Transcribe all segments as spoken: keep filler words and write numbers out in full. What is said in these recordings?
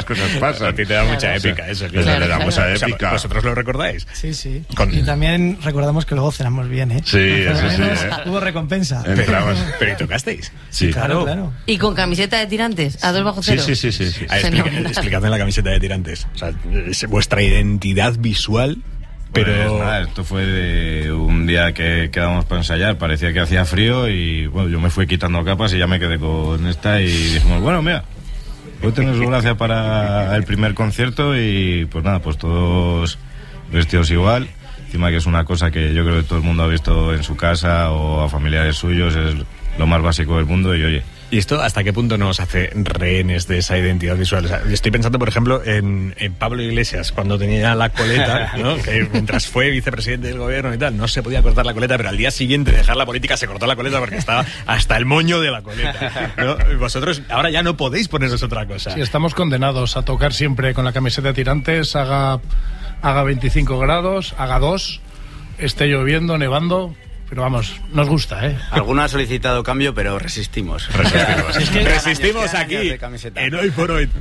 estas cosas pasan. A ti te da mucha claro, épica eso. Claro, claro, le da mucha claro. épica. O sea, ¿vosotros lo recordáis? Sí, sí. Con... Y también recordamos que luego cenamos bien, ¿eh? Sí, eso sí. ¿eh? Hubo recompensa. Entramos. Pero, pero ¿y tocasteis? Sí. Claro, claro. ¿Y con camiseta de tirantes? ¿A dos bajo cero? Sí, sí, sí. sí, sí. Ah, explica, explicadme la camiseta de tirantes. O sea, es vuestra identidad visual. Pero pues nada, esto fue de un día que quedamos para ensayar, parecía que hacía frío y bueno, yo me fui quitando capas y ya me quedé con esta y dijimos, bueno, mira, puede tener su gracia para el primer concierto y pues nada, pues todos vestidos igual, encima que es una cosa que yo creo que todo el mundo ha visto en su casa o a familiares suyos, es lo más básico del mundo y oye. ¿Y esto hasta qué punto nos hace rehenes de esa identidad visual? O sea, estoy pensando, por ejemplo, en, en Pablo Iglesias, cuando tenía la coleta, ¿no? Que mientras fue vicepresidente del gobierno y tal, no se podía cortar la coleta, pero al día siguiente de dejar la política se cortó la coleta porque estaba hasta el moño de la coleta, ¿no? Y vosotros ahora ya no podéis poneros otra cosa. Sí, estamos condenados a tocar siempre con la camiseta de tirantes, haga, haga veinticinco grados, haga dos, esté lloviendo, nevando... Pero vamos, nos gusta, ¿eh? Alguno ha solicitado cambio, pero resistimos. Resistimos, es que resistimos aquí, en Hoy por Hoy.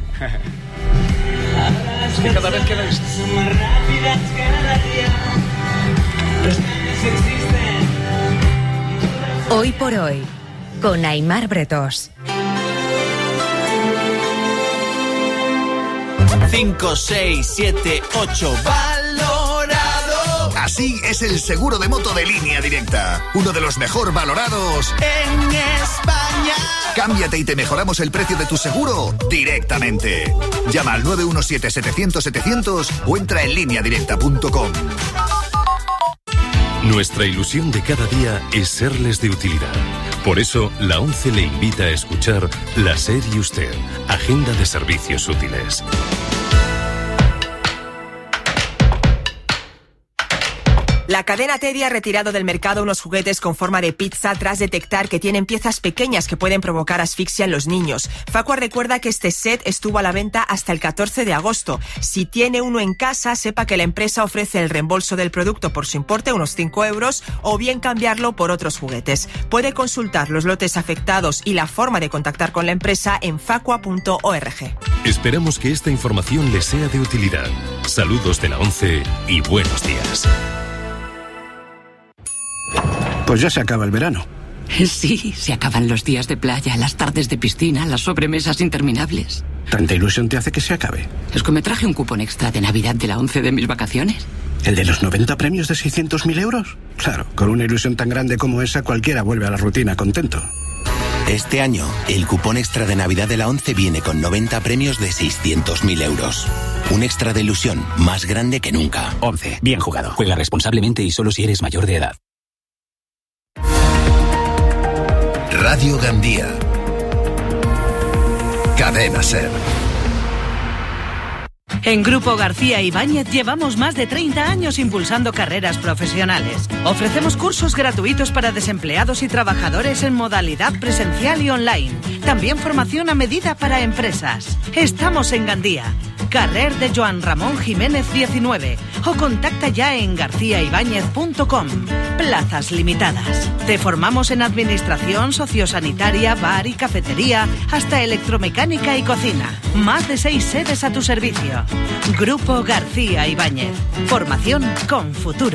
Es que cada vez que ves... Hoy por Hoy, con Aimar Bretos. cinco, seis, siete, ocho, valorado. Así es el seguro de moto de Línea Directa, uno de los mejor valorados en España. Cámbiate y te mejoramos el precio de tu seguro directamente. Llama al nueve uno siete, setecientos, setecientos o entra en línea directa punto com. Nuestra ilusión de cada día es serles de utilidad. Por eso, la ONCE le invita a escuchar La SER y Usted, Agenda de Servicios Útiles. La cadena Teddy ha retirado del mercado unos juguetes con forma de pizza tras detectar que tienen piezas pequeñas que pueden provocar asfixia en los niños. Facua recuerda que este set estuvo a la venta hasta el catorce de agosto. Si tiene uno en casa, sepa que la empresa ofrece el reembolso del producto por su importe, unos cinco euros, o bien cambiarlo por otros juguetes. Puede consultar los lotes afectados y la forma de contactar con la empresa en facua punto org. Esperamos que esta información les sea de utilidad. Saludos de la ONCE y buenos días. Pues ya se acaba el verano. Sí, se acaban los días de playa, las tardes de piscina, las sobremesas interminables. ¿Tanta ilusión te hace que se acabe? Es que me traje un cupón extra de Navidad de la ONCE de mis vacaciones. ¿El de los noventa premios de seiscientos mil euros? Claro, con una ilusión tan grande como esa, cualquiera vuelve a la rutina contento. Este año, el cupón extra de Navidad de la ONCE viene con noventa premios de seiscientos mil euros. Un extra de ilusión más grande que nunca. ONCE, bien jugado. Juega responsablemente y solo si eres mayor de edad. Radio Gandía. Cadena SER. En Grupo García Ibáñez llevamos más de treinta años impulsando carreras profesionales. Ofrecemos cursos gratuitos para desempleados y trabajadores en modalidad presencial y online. También formación a medida para empresas. Estamos en Gandía, carrer de Joan Ramón Jiménez diecinueve, o contacta ya en garcía ibáñez punto com. Plazas limitadas. Te formamos en administración, sociosanitaria, bar y cafetería, hasta electromecánica y cocina. Más de seis sedes a tu servicio. Grupo García Ibáñez. Formación con futuro.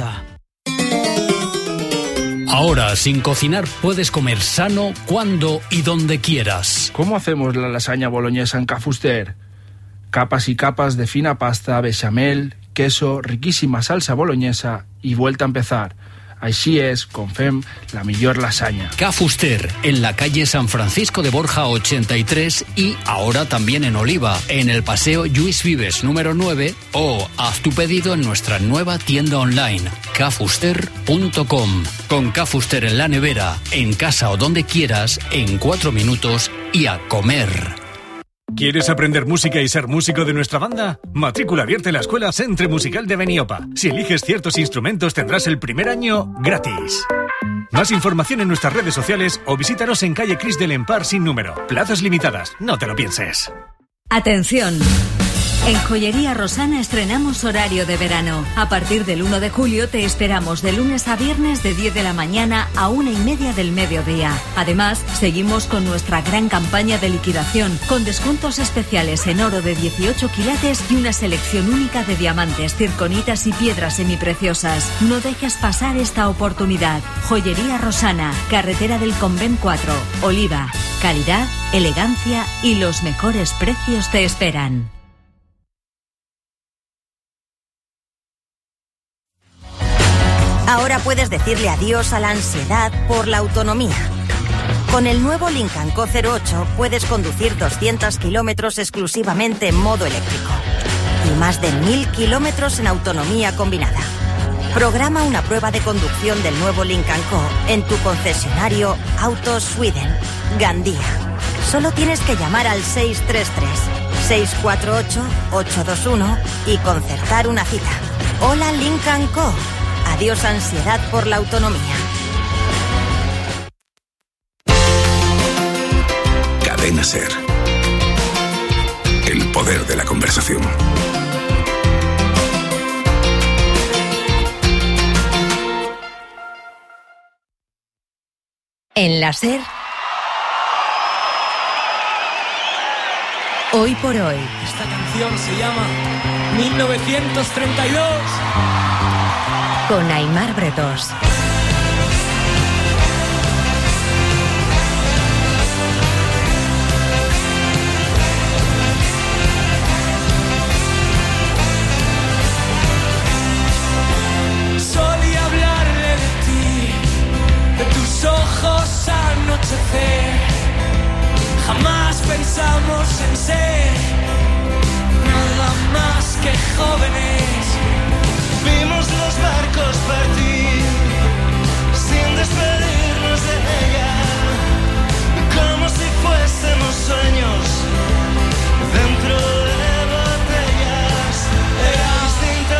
Ahora, sin cocinar, puedes comer sano, cuando y donde quieras. ¿Cómo hacemos la lasaña boloñesa en Ca Fuster? Capas y capas de fina pasta, bechamel, queso, riquísima salsa boloñesa y vuelta a empezar. Així es, con fem, la millor lasaña. Ca Fuster, en la calle San Francisco de Borja ochenta y tres y ahora también en Oliva, en el Paseo Lluís Vives número nueve, o haz tu pedido en nuestra nueva tienda online, ca fuster punto com. Con Ca Fuster en la nevera, en casa o donde quieras, en cuatro minutos y a comer. ¿Quieres aprender música y ser músico de nuestra banda? Matrícula abierta en la Escuela Centre Musical de Beniopa. Si eliges ciertos instrumentos tendrás el primer año gratis. Más información en nuestras redes sociales o visítanos en calle Cris del Empar sin número. Plazas limitadas, no te lo pienses. Atención. En Joyería Rosana estrenamos horario de verano. A partir del uno de julio te esperamos de lunes a viernes de diez de la mañana a una y media del mediodía. Además, seguimos con nuestra gran campaña de liquidación, con descuentos especiales en oro de dieciocho quilates y una selección única de diamantes, circonitas y piedras semipreciosas. No dejes pasar esta oportunidad. Joyería Rosana, carretera del Convent cuatro, Oliva. Calidad, elegancia y los mejores precios te esperan. Ahora puedes decirle adiós a la ansiedad por la autonomía. Con el nuevo Lincoln Co cero ocho puedes conducir doscientos kilómetros exclusivamente en modo eléctrico y más de mil kilómetros en autonomía combinada. Programa una prueba de conducción del nuevo Lincoln Co en tu concesionario Autos Sweden, Gandía. Solo tienes que llamar al seis tres tres, seis cuatro ocho, ocho dos uno y concertar una cita. Hola Lincoln Co. Adiós ansiedad por la autonomía. Cadena SER. El poder de la conversación. En la SER, hoy por hoy. Esta canción se llama mil novecientos treinta y dos. Con Aimar Bretos. Solía hablarle de ti, de tus ojos anochecer. Jamás pensamos en ser nada más que jóvenes. Vimos los barcos partir sin despedirnos de ella, como si fuésemos sueños dentro de botellas. Era distinto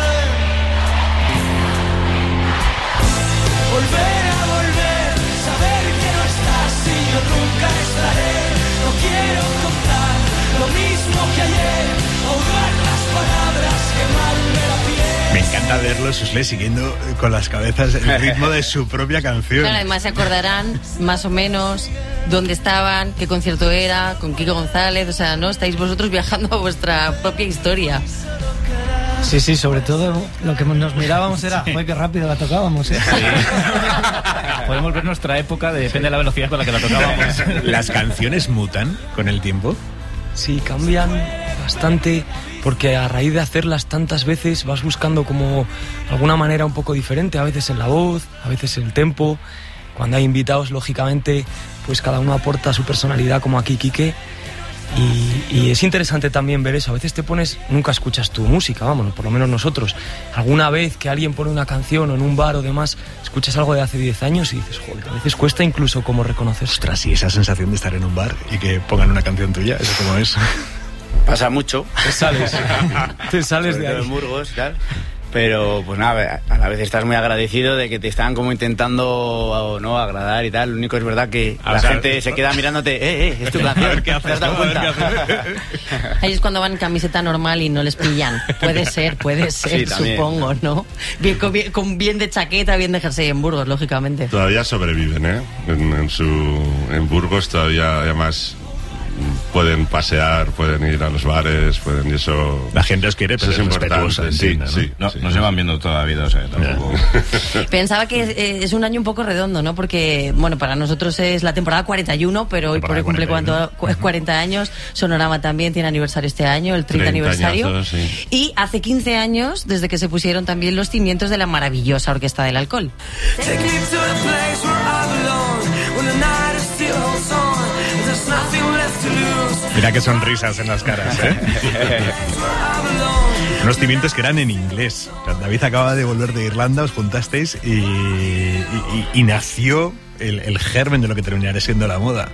volver a volver, saber que no estás y yo nunca estaré. No quiero contar lo mismo que ayer, ahogar las palabras, quemarme la piel. Me encanta verlo, Susle, siguiendo con las cabezas el ritmo de su propia canción. Claro, además se acordarán más o menos dónde estaban, qué concierto era, con Kiko González, o sea, ¿no? Estáis vosotros viajando a vuestra propia historia. Sí, sí, sobre todo lo que nos mirábamos era, joder, qué rápido la tocábamos, ¿eh? Sí. Podemos ver nuestra época, de, depende de la velocidad con la que la tocábamos. ¿Las canciones mutan con el tiempo? Sí, cambian bastante, porque a raíz de hacerlas tantas veces vas buscando como alguna manera un poco diferente, a veces en la voz, a veces en el tempo. Cuando hay invitados, lógicamente, pues cada uno aporta su personalidad, como aquí Quique. Y, y es interesante también ver eso. A veces te pones, nunca escuchas tu música, vamos, por lo menos nosotros. Alguna vez que alguien pone una canción o en un bar o demás, escuchas algo de hace diez años y dices, joder, a veces cuesta incluso como reconocer. Ostras, y esa sensación de estar en un bar y que pongan una canción tuya, ¿eso cómo es? Pasa mucho. Te sales, te sales Sobre de todo ahí. en Burgos, tal. Pero, pues nada, a la vez estás muy agradecido de que te están como intentando, ¿no?, agradar y tal. Lo único es verdad que Ah, la o sea, gente se queda mirándote, eh, eh, es tu canción. A ver qué haces, ¿Te has dado ¿no? A ver cuenta? qué haces. Ahí es cuando van en camiseta normal y no les pillan. Puede ser, puede ser, Sí, también. supongo, ¿no? Bien, con, bien, con bien de chaqueta, bien de jersey en Burgos, lógicamente. Todavía sobreviven, ¿eh? En, en, su, en Burgos todavía, además, pueden pasear, pueden ir a los bares, pueden y eso... La gente os quiere, pero eso es respetuosa, sí, entiendo, ¿no? sí, No, sí. nos llevan viendo toda la vida, o sea, tampoco... Pensaba que eh, es un año un poco redondo, ¿no? Porque, bueno, para nosotros es la temporada cuarenta y uno, pero hoy por hoy cumple cuánto, cu- cuarenta años. Sonorama también tiene aniversario este año, el treinta aniversario. añazos, sí. Y hace quince años, desde que se pusieron también los cimientos de la maravillosa Orquesta del Alcohol. Take me to the place where I belong, when the night is still holds on, and there's nothing left to lose. Mira qué sonrisas en las caras, ¿eh? Unos cimientos que eran en inglés. O sea, David acaba de volver de Irlanda, os juntasteis y, y, y- y nació el, el germen de lo que terminará siendo la moda.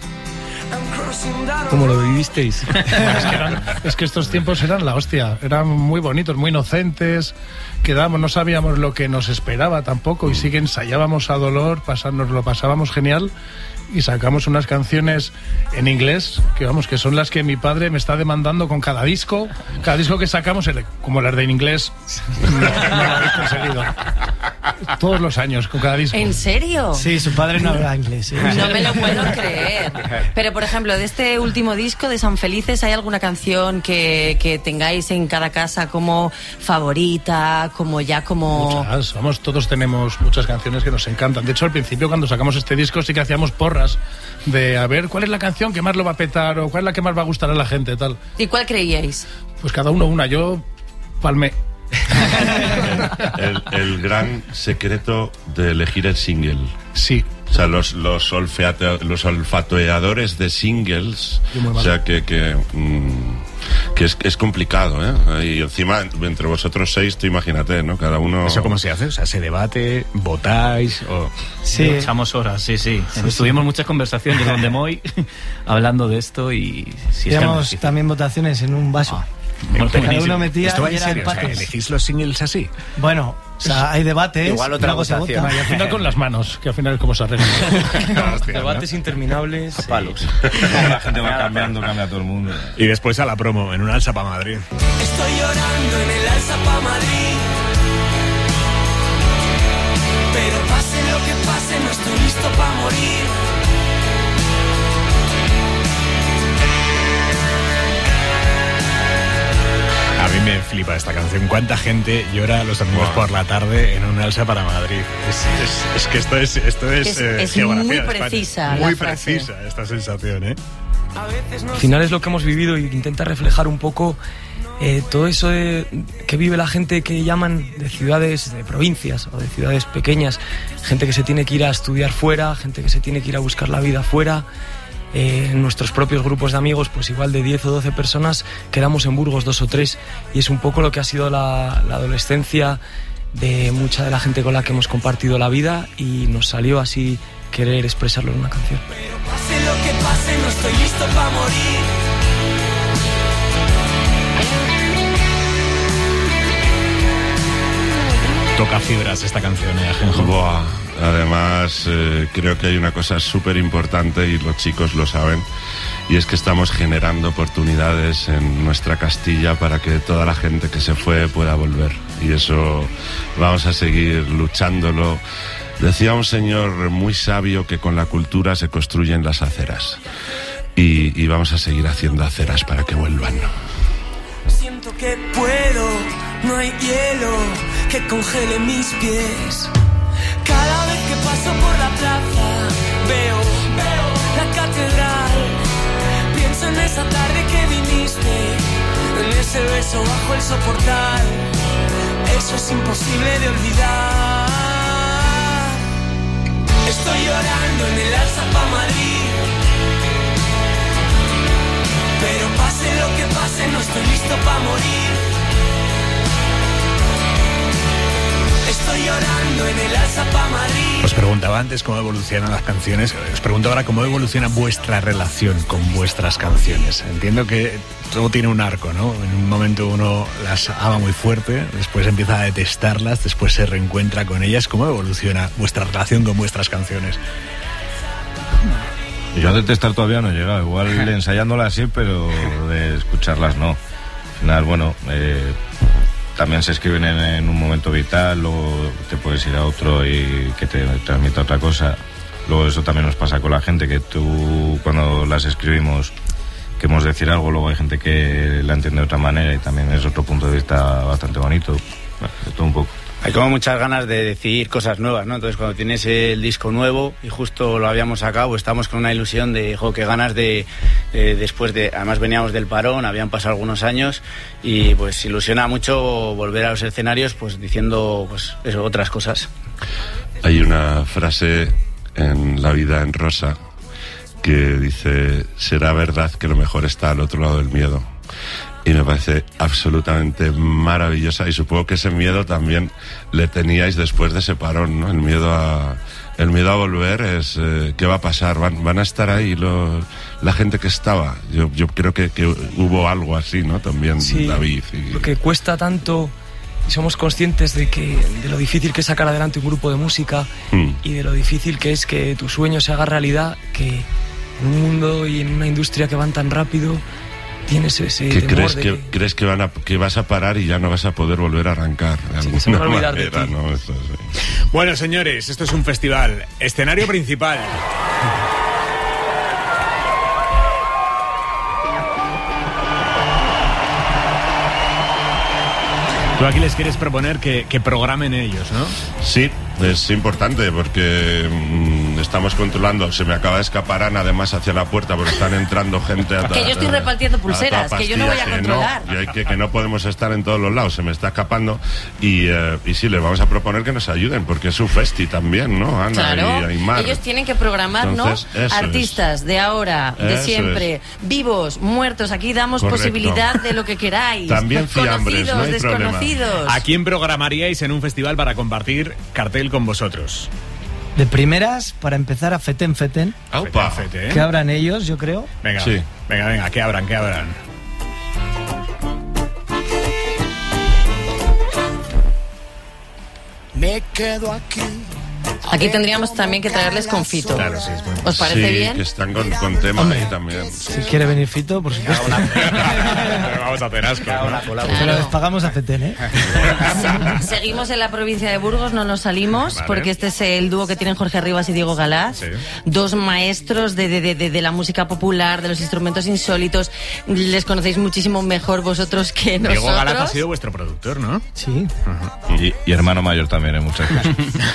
¿Cómo lo vivisteis? Es que, eran- es que estos tiempos eran la hostia, eran muy bonitos, muy inocentes, quedábamos, no sabíamos lo que nos esperaba tampoco y sí que ensayábamos a dolor, pasar- nos lo pasábamos genial y sacamos unas canciones en inglés, que vamos, que son las que mi padre me está demandando con cada disco. Cada disco que sacamos, como las de en inglés, no, no lo habéis conseguido. Todos los años, con cada disco. ¿En serio? Sí, su padre no habla inglés. ¿eh? No me lo puedo creer. Pero, por ejemplo, de este último disco de San Felices, ¿hay alguna canción que, que tengáis en cada casa como favorita, como ya como...? Muchas, vamos, todos tenemos muchas canciones que nos encantan. De hecho, al principio, cuando sacamos este disco, sí que hacíamos porras de a ver cuál es la canción que más lo va a petar o cuál es la que más va a gustar a la gente, tal. ¿Y cuál creíais? Pues cada uno una. Yo palmé. el, el gran secreto de elegir el single. Sí. O sea, los, los, olfate, los olfateadores de singles, o sea, que, que, mmm, que es, es complicado, ¿eh? Y encima, entre vosotros seis, tú imagínate, ¿no? Cada uno... ¿Eso cómo se hace? O sea, ¿se debate? ¿Votáis? O... Sí, echamos horas, sí, sí. sí Estuvimos sí. muchas conversaciones donde Moy hablando de esto y... Sí, Hacíamos también votaciones en un vaso. Ah. Bueno, cada uno metía ¿Esto va y en era serio? O sea, ¿elegís los singles así? Bueno, o sea, hay debates. Igual otra votación. Y al final con las manos, que al final es como se arregla. Debates interminables. A palos. La gente va cambiando, cambia todo el mundo. Y después a la promo, en un alza para Madrid. Estoy llorando en el alza para Madrid. Pero pase lo que pase, no estoy listo para morir. A mí me flipa esta canción. ¿Cuánta gente llora los domingos wow. por la tarde en un alza para Madrid? Es, es, es que esto es esto es, es, eh, es geografía muy de precisa. Muy la precisa frase. Esta sensación, ¿eh? Al final es lo que hemos vivido y intenta reflejar un poco eh, todo eso de, que vive la gente que llaman de ciudades, de provincias o de ciudades pequeñas. Gente que se tiene que ir a estudiar fuera, gente que se tiene que ir a buscar la vida fuera. Eh, en nuestros propios grupos de amigos, pues igual de diez o doce personas, quedamos en Burgos dos o tres, y es un poco lo que ha sido la, la adolescencia de mucha de la gente con la que hemos compartido la vida, y nos salió así querer expresarlo en una canción. Pero pase lo que pase, no estoy listo para morir. Toca fibras esta canción, ¿eh, Ajenjo? Buah. Además, eh, creo que hay una cosa súper importante y los chicos lo saben, y es que estamos generando oportunidades en nuestra Castilla para que toda la gente que se fue pueda volver, y eso vamos a seguir luchándolo. Decía un señor muy sabio que con la cultura se construyen las aceras, y, y vamos a seguir haciendo aceras para que vuelvan. Siento que puedo, no hay hielo que congele mis pies. Cada vez que paso por la plaza veo, veo la catedral. Pienso en esa tarde que viniste, en ese beso bajo el soportal. Eso es imposible de olvidar. Estoy llorando en el alza pa' Madrid. Pero pase lo que pase, no estoy listo pa' morir. Estoy llorando en el alza pa' Madrid. Os preguntaba antes cómo evolucionan las canciones. Os pregunto ahora cómo evoluciona vuestra relación con vuestras canciones. Entiendo que todo tiene un arco, ¿no? En un momento uno las ama muy fuerte, después empieza a detestarlas, después se reencuentra con ellas. ¿Cómo evoluciona vuestra relación con vuestras canciones? Yo a detestar todavía no he llegado. Igual ensayándolas sí, pero de escucharlas no. Al final, bueno... Eh, también se escriben en, en un momento vital, luego te puedes ir a otro y que te transmita otra cosa. Luego eso también nos pasa con la gente, que tú cuando las escribimos queremos decir algo, luego hay gente que la entiende de otra manera y también es otro punto de vista bastante bonito. Bueno, de todo un poco. Hay como muchas ganas de decir cosas nuevas, ¿no? Entonces cuando tienes el disco nuevo y justo lo habíamos sacado, estamos con una ilusión de, jo, qué ganas de, de después de, además veníamos del parón, habían pasado algunos años y pues ilusiona mucho volver a los escenarios pues diciendo pues eso, otras cosas. Hay una frase en La vida en rosa que dice: será verdad que lo mejor está al otro lado del miedo. Y me parece absolutamente maravillosa, y supongo que ese miedo también le teníais después de ese parón, ¿no? El miedo a, el miedo a volver es eh, ¿qué va a pasar? ¿Van, van a estar ahí los, la gente que estaba? Yo, yo creo que, que hubo algo así, ¿no? También, sí, David. Y... Lo que cuesta tanto y somos conscientes de que de lo difícil que es sacar adelante un grupo de música mm. y de lo difícil que es que tu sueño se haga realidad, que en un mundo y en una industria que van tan rápido tienes ese que temor crees de que, que... crees que van a, que vas a parar y ya no vas a poder volver a arrancar de sí, se me va a olvidar manera, de ti. ¿no? Eso, sí. Bueno, señores, esto es un festival. Escenario principal. Tú aquí les quieres proponer que, que programen ellos, ¿no? Sí, es importante porque mmm, estamos controlando. Se me acaba de escapar Ana además hacia la puerta porque están entrando gente a que yo estoy repartiendo pulseras, que yo no voy a controlar. Que no, y hay que, que no podemos estar en todos los lados, se me está escapando. Y, eh, y sí, les vamos a proponer que nos ayuden porque es su festi también, ¿no, Ana? Claro, y Aymar. Ellos tienen que programar, Entonces, ¿no? Artistas es. de ahora, de Eso siempre, es. Vivos, muertos. Aquí damos Correcto. Posibilidad de lo que queráis. También fiambres, conocidos, no hay desconocidos. problema. ¿A quién programaríais en un festival para compartir cartel con vosotros? De primeras, para empezar a Feten Feten. Aupa. Feten, ¿eh? Que abran ellos, yo creo. Venga, sí. venga, venga, que abran, que abran. Me quedo aquí. Aquí tendríamos también que traerles confito. Claro, sí, es muy ¿Os parece sí, bien? que están con, con tema Hombre, ahí también. Si quiere venir Fito, por supuesto. Pero vamos a hacer asco, ¿no? Pero les pagamos a Feten, ¿eh? Seguimos en la provincia de Burgos, no nos salimos, Vale. porque este es el dúo que tienen Jorge Rivas y Diego Galás. Sí. Dos maestros de, de, de, de la música popular, de los instrumentos insólitos. Les conocéis muchísimo mejor vosotros que nosotros. Diego Galaz ha sido vuestro productor, ¿no? Sí. Y, y hermano mayor también en muchas cosas.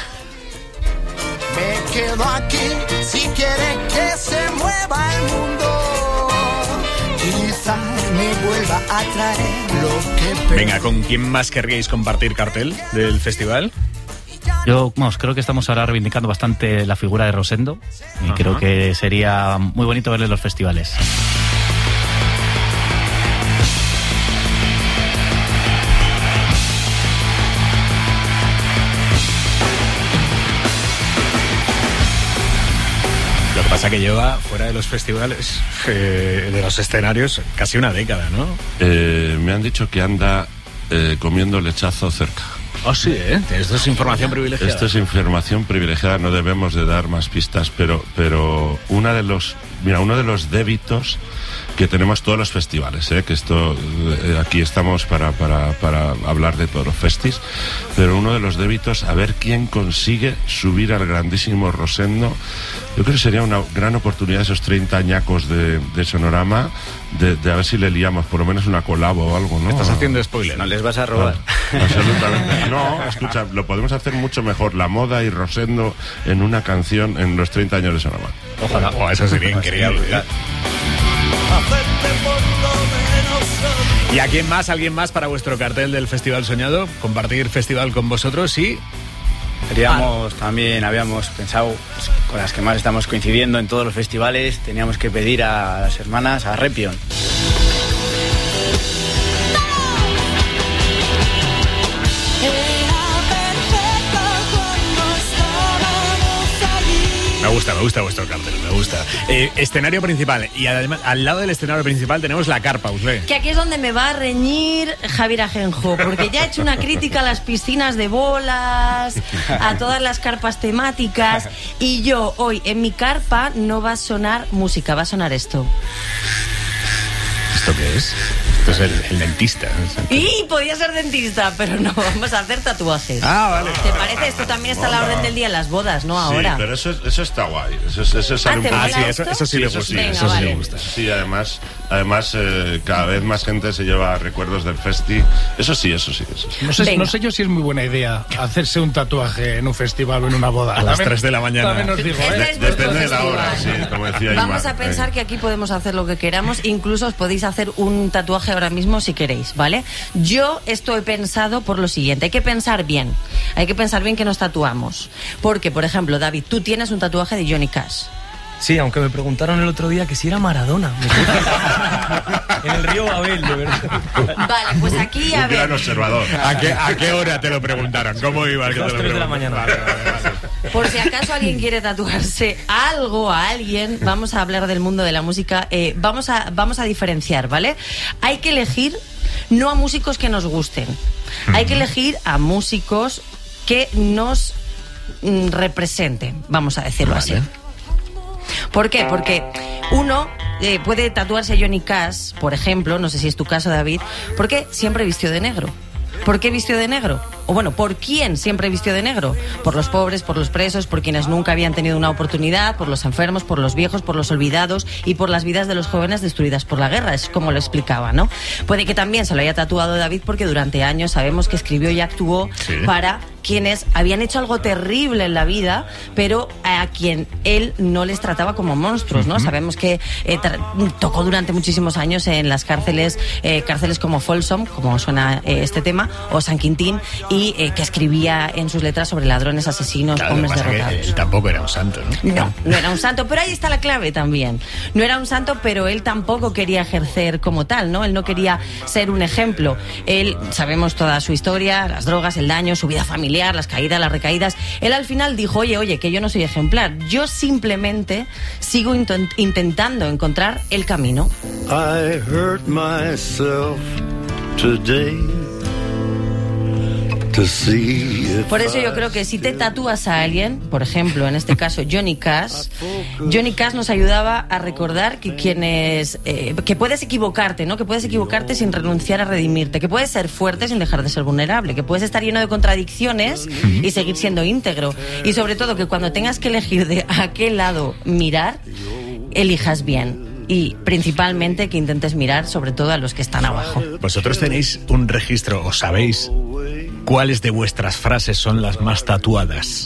Me quedo aquí si quiere que se mueva el mundo. Quizás me vuelva a traer lo que perdí. Venga, ¿con quién más querríais compartir cartel del festival? Yo, vamos, creo que estamos ahora reivindicando bastante la figura de Rosendo y Ajá. creo que sería muy bonito verle en los festivales. Lo que pasa que lleva fuera de los festivales, eh, de los escenarios, casi una década, ¿no? Eh, me han dicho que anda eh, comiendo lechazo cerca. Oh, sí, ¿eh? Esto es información privilegiada. Esto es información privilegiada, no debemos de dar más pistas, pero, pero una de los, mira, uno de los débitos que tenemos todos los festivales, ¿eh? Que esto, eh, aquí estamos para, para, para hablar de todos los festis, pero uno de los débitos, a ver quién consigue subir al grandísimo Rosendo. Yo creo que sería una gran oportunidad esos treinta añacos de, de Sonorama, de, de a ver si le liamos por lo menos una colabo o algo, ¿no? Estás haciendo spoiler. No les vas a robar. Ah, absolutamente. No, escucha, lo podemos hacer mucho mejor, la moda y Rosendo en una canción en los treinta años de Sonorama. Ojalá. Oh, eso sería increíble. ¿eh? ¿Y a quién más, alguien más para vuestro cartel del Festival Soñado? Compartir festival con vosotros y... Queríamos también, habíamos pensado, pues, con las que más estamos coincidiendo en todos los festivales, teníamos que pedir a las hermanas a Repion. Me gusta, me gusta vuestro cartel, me gusta. Eh, escenario principal. Y además, al lado del escenario principal tenemos la carpa, Usle. Que aquí es donde me va a reñir Javier Ajenjo, porque ya he hecho una crítica a las piscinas de bolas, a todas las carpas temáticas, y yo hoy en mi carpa no va a sonar música, va a sonar esto. ¿Esto qué es? Esto es el, el dentista. Y podía ser dentista, pero no, vamos a hacer tatuajes. Ah, vale. ¿Te parece? Esto también está a la orden del día en las bodas, ¿no? Ahora. Sí, pero eso, eso está guay. Eso, eso sale Ah, un ¿te poco- mola sí, eso- esto? eso sí le gusta, Sí, Venga, eso sí vale. le gusta. Sí, además, además eh, cada vez más gente se lleva recuerdos del festi. Eso sí, eso sí, eso sí. No sé, Venga. no sé yo si es muy buena idea hacerse un tatuaje en un festival o en una boda. A las También- tres de la mañana. También os digo, Este ¿eh? es vuestro Depende de la festival. hora, sí, como decía Vamos Aymar, a pensar eh. que aquí podemos hacer lo que queramos, incluso os podéis hacer un tatuaje ahora mismo si queréis, ¿vale? Yo esto he pensado por lo siguiente, hay que pensar bien, hay que pensar bien que nos tatuamos, porque, por ejemplo, David, tú tienes un tatuaje de Johnny Cash. Sí, aunque me preguntaron el otro día que si era Maradona. Me en el río Babel, de verdad. Vale, pues aquí, a Un gran ver, observador. ¿A qué, ¿A qué hora te lo preguntaron? ¿Cómo iba? el que A te las lo tres de la preguntaron? mañana. Vale, vale, vale. por si acaso alguien quiere tatuarse algo a alguien, vamos a hablar del mundo de la música, eh, vamos, a, vamos a diferenciar, ¿vale? Hay que elegir no a músicos que nos gusten. Uh-huh. Hay que elegir a músicos que nos mm, representen, vamos a decirlo vale. así. ¿Por qué? Porque uno eh, puede tatuarse a Johnny Cash, por ejemplo, no sé si es tu caso, David, porque siempre vistió de negro. ¿Por qué vistió de negro? O bueno, ¿por quién siempre vistió de negro? Por los pobres, por los presos, por quienes nunca habían tenido una oportunidad, por los enfermos, por los viejos, por los olvidados y por las vidas de los jóvenes destruidas por la guerra, es como lo explicaba, ¿no? Puede que también se lo haya tatuado David porque durante años sabemos que escribió y actuó sí. para quienes habían hecho algo terrible en la vida, pero a quien él no les trataba como monstruos, ¿no? Uh-huh. Sabemos que eh, tra- tocó durante muchísimos años en las cárceles, eh, cárceles como Folsom, como suena eh, este tema, o San Quintín, y eh, que escribía en sus letras sobre ladrones, asesinos, claro, hombres derrotados. Él tampoco era un santo, ¿no? No, no era un santo, pero ahí está la clave también. No era un santo, pero él tampoco quería ejercer como tal, ¿no? Él no quería ser un ejemplo. Él, sabemos toda su historia, las drogas, el daño, su vida familiar, las caídas, las recaídas. Él al final dijo, oye, oye, que yo no soy ejemplar. Yo simplemente sigo intent- intentando encontrar el camino. I hurt myself today. Por eso yo creo que si te tatúas a alguien, por ejemplo, en este caso Johnny Cash, Johnny Cash nos ayudaba a recordar que quienes eh, que puedes equivocarte, ¿no? Que puedes equivocarte sin renunciar a redimirte, que puedes ser fuerte sin dejar de ser vulnerable, que puedes estar lleno de contradicciones y seguir siendo íntegro, y sobre todo que cuando tengas que elegir de a qué lado mirar, elijas bien. Y principalmente que intentes mirar sobre todo a los que están abajo. ¿Vosotros tenéis un registro o sabéis cuáles de vuestras frases son las más tatuadas?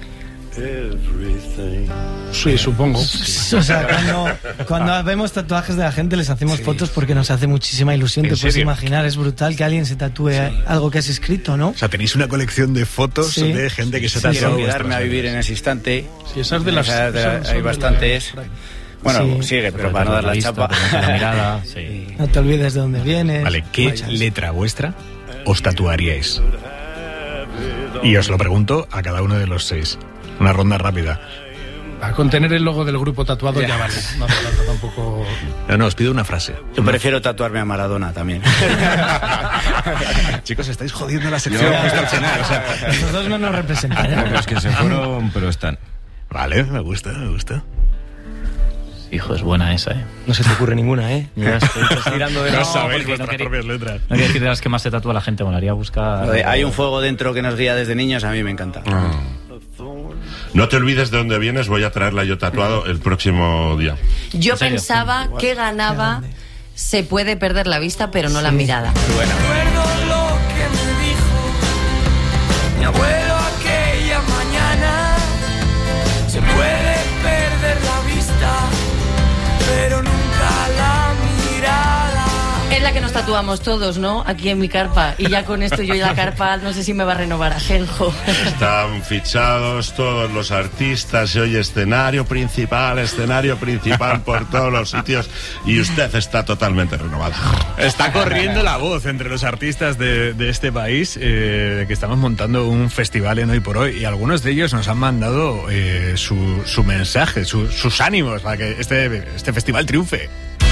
Sí, supongo. O sea, cuando, cuando vemos tatuajes de la gente les hacemos sí. fotos porque nos hace muchísima ilusión. Te puedes imaginar, es brutal que alguien se tatúe sí. algo que has escrito, ¿no? O sea, tenéis una colección de fotos sí. de gente que se tatúa. Quiero quedarme a vivir en ese instante. Sí, esas de las... Esas de la, esas hay bastantes... La... Bueno, sí. sigue, pero, pero para no dar la vista, chapa. La mirada, sí. No te olvides de dónde vienes. Vale, ¿qué vayas. letra vuestra os tatuaríais? Y os lo pregunto a cada uno de los seis. Una ronda rápida. A contener el logo del grupo tatuado ya, ya vale. No hace falta tampoco... No, no, os pido una frase. Yo prefiero tatuarme a Maradona también. Chicos, estáis jodiendo la sección hasta el final. O sea, estos dos no nos representan, ¿eh? Los que se fueron, pero están. Vale, me gusta, me gusta. Hijo, es buena esa, ¿eh? No se te ocurre ninguna, ¿eh? Mira, estoy tirando de... No, no sabéis vuestras no quería, propias letras. No quiero decir de las que más se tatúa la gente, molaría buscar... Hay un fuego dentro que nos guía desde niños, a mí me encanta. Ah. No te olvides de dónde vienes, voy a traerla yo tatuado el próximo día. Yo pensaba que ganaba se puede perder la vista, pero no sí. la mirada. Bueno. Recuerdo lo que me dijo mi abuelo aquella mañana. Se puede perder la vista, pero nunca la mirada. Es la que nos tatuamos todos, ¿no? Aquí en mi carpa. Y ya con esto yo y la carpa no sé si me va a renovar Ajenjo. Están fichados todos los artistas, se oye escenario principal, escenario principal por todos los sitios y usted está totalmente renovada. Está corriendo la voz entre los artistas de, de este país eh, de que estamos montando un festival en Hoy por Hoy y algunos de ellos nos han mandado eh, su, su mensaje, su, sus ánimos para que este, este festival triunfe.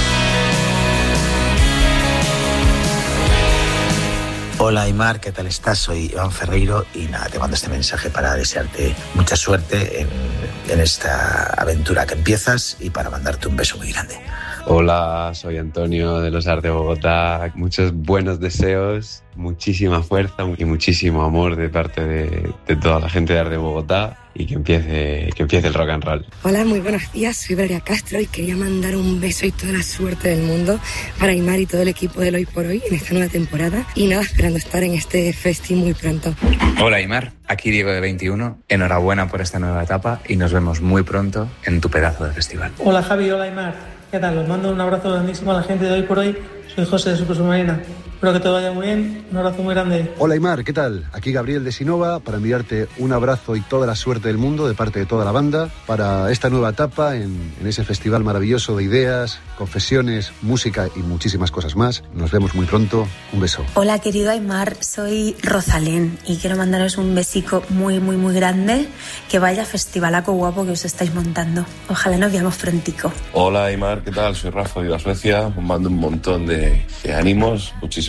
Hola Aimar, ¿qué tal estás? Soy Iván Ferreiro y nada, te mando este mensaje para desearte mucha suerte en, en esta aventura que empiezas y para mandarte un beso muy grande. Hola, soy Antonio de los Art de Bogotá. Muchos buenos deseos, muchísima fuerza y muchísimo amor de parte de, de toda la gente de Art de Bogotá y que empiece, que empiece el rock and roll. Hola, muy buenos días, soy Valeria Castro y quería mandar un beso y toda la suerte del mundo para Aimar y todo el equipo del Hoy por Hoy en esta nueva temporada y nada, esperando estar en este festi muy pronto. Hola Aimar, aquí Diego de veintiuno, enhorabuena por esta nueva etapa y nos vemos muy pronto en tu pedazo de festival. Hola Javi, hola Aimar. ¿Qué tal? Os mando un abrazo grandísimo a la gente de Hoy por Hoy. Soy José de Super Submarina. Espero que todo vaya muy bien. Un abrazo muy grande. Hola Aimar, ¿qué tal? Aquí Gabriel de Sinova para enviarte un abrazo y toda la suerte del mundo de parte de toda la banda para esta nueva etapa en, en ese festival maravilloso de ideas, confesiones, música y muchísimas cosas más. Nos vemos muy pronto. Un beso. Hola querido Aimar, soy Rosalén y quiero mandaros un besico muy muy muy grande. Que vaya festivalaco guapo que os estáis montando. Ojalá nos veamos prontico. Hola Aimar, ¿qué tal? Soy Rafa de Suecia. Os mando un montón de, de ánimos, muchísimas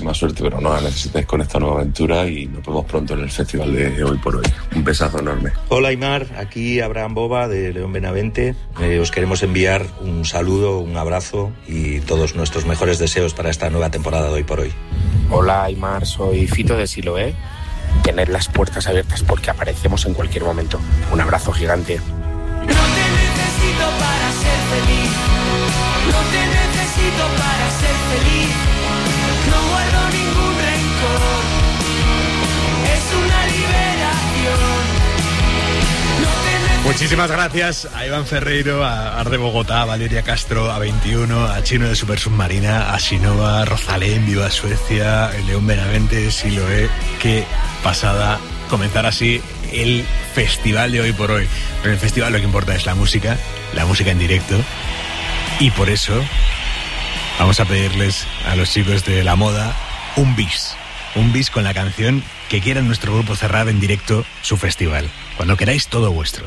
muchísima suerte, pero no la necesitáis con esta nueva aventura y nos vemos pronto en el festival de Hoy por Hoy. Un besazo enorme. Hola Aimar, aquí Abraham Boba de León Benavente. Eh, os queremos enviar un saludo, un abrazo y todos nuestros mejores deseos para esta nueva temporada de Hoy por Hoy. Hola Aimar, soy Fito de Siloé. Tened las puertas abiertas porque aparecemos en cualquier momento. Un abrazo gigante. No te necesito para ser feliz. No te necesito para ser feliz. No guardo ningún rencor. Es una liberación. No te necesito. Muchísimas gracias a Iván Ferreiro, a Arde Bogotá, a Valeria Castro, a veintiuno, a Chino de Super Submarina, a Sinova, a Rosalén, Viva Suecia, el León Benavente, Siloé. Qué pasada comenzar así el festival de Hoy por Hoy. Pero en el festival lo que importa es la música, la música en directo. Y por eso vamos a pedirles a los chicos de La Moda un bis. Un bis con la canción que quiera nuestro grupo cerrar en directo su festival. Cuando queráis, todo vuestro.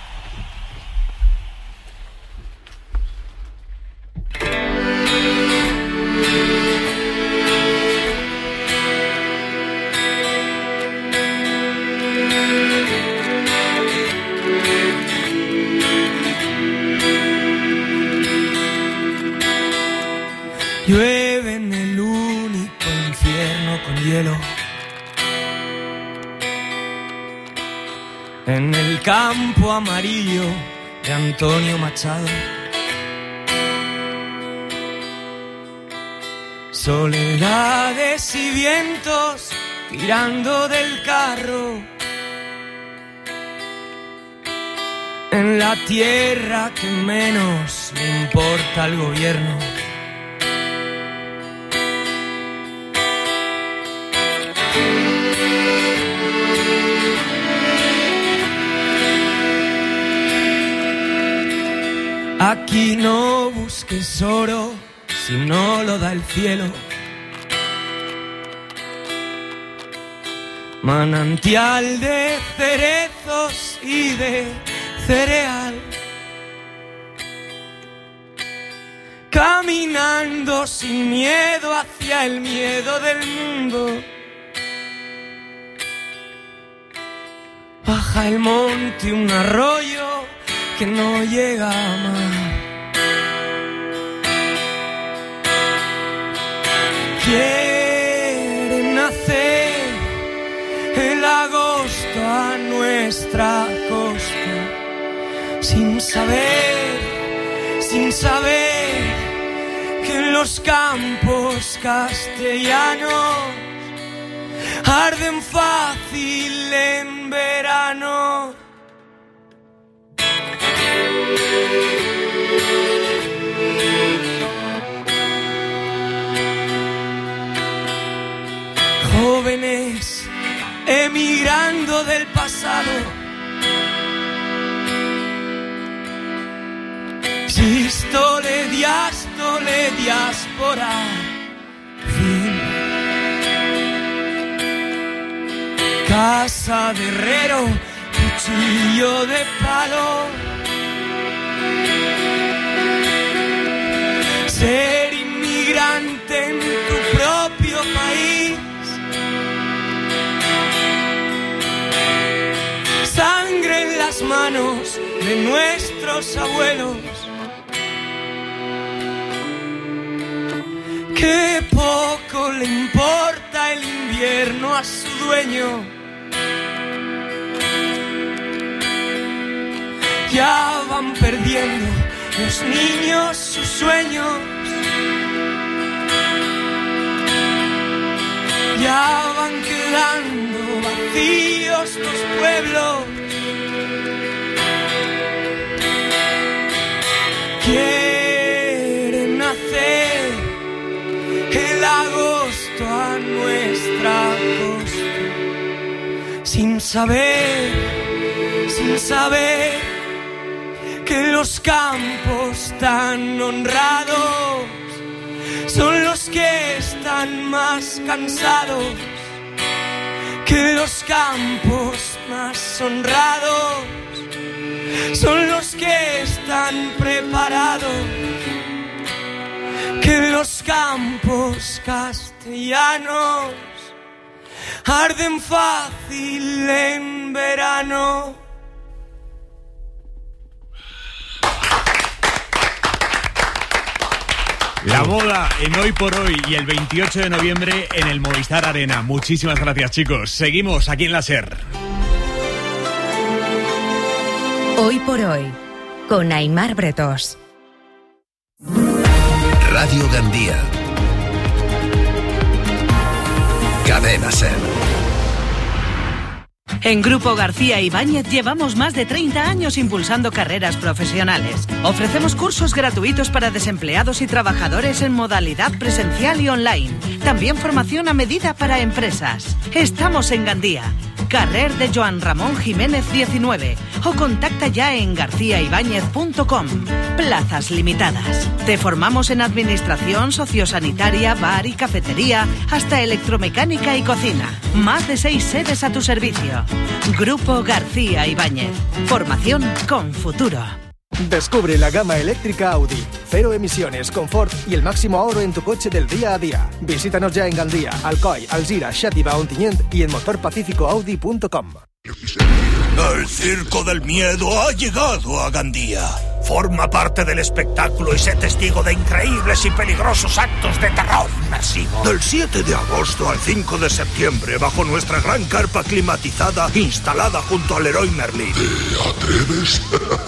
Llueve en el único infierno con hielo, en el campo amarillo de Antonio Machado. Soledades y vientos tirando del carro, en la tierra que menos le importa al gobierno. Aquí no busques oro si no lo da el cielo. Manantial de cerezos y de cereal. Caminando sin miedo hacia el miedo del mundo. Baja el monte un arroyo que no llega a mar. Quieren hacer el agosto a nuestra costa, sin saber, sin saber que en los campos castellanos arden fácil en verano. Jóvenes emigrando del pasado, sístole, diástole, diáspora, fin. Casa de herrero, cuchillo de palo. Ser inmigrante en tu propio país. Sangre en las manos de nuestros abuelos. Qué poco le importa el invierno a su dueño. Ya van perdiendo los niños sus sueños. Ya van quedando vacíos los pueblos. Quieren hacer el agosto a nuestra costa, sin saber, sin saber que los campos tan honrados son los que están más cansados, que los campos más honrados son los que están preparados, que los campos castellanos llanos arden fácil en verano. La moda en Hoy por Hoy y el veintiocho de noviembre en el Movistar Arena. Muchísimas gracias, chicos. Seguimos aquí en la SER. Hoy por Hoy, con Aimar Bretós. Radio Gandía. Cadena SER. En Grupo García Ibáñez llevamos más de treinta años impulsando carreras profesionales. Ofrecemos cursos gratuitos para desempleados y trabajadores en modalidad presencial y online. También formación a medida para empresas. Estamos en Gandía, carrer de Joan Ramón Jiménez diecinueve, o contacta ya en garcía ibáñez punto com. Plazas limitadas. Te formamos en administración, sociosanitaria, bar y cafetería, hasta electromecánica y cocina. Más de seis sedes a tu servicio. Grupo García Ibáñez. Formación con futuro. Descubre la gama eléctrica Audi. Cero emisiones, confort y el máximo ahorro en tu coche del día a día. Visítanos ya en Gandía, Alcoy, Alzira, Xàtiva, Ontinyent y en motor pacífico audi punto com. El Circo del Miedo ha llegado a Gandía. Forma parte del espectáculo y sé testigo de increíbles y peligrosos actos de terror inmersivo. Del siete de agosto al cinco de septiembre, bajo nuestra gran carpa climatizada instalada junto al Leroy Merlin. ¿Te atreves?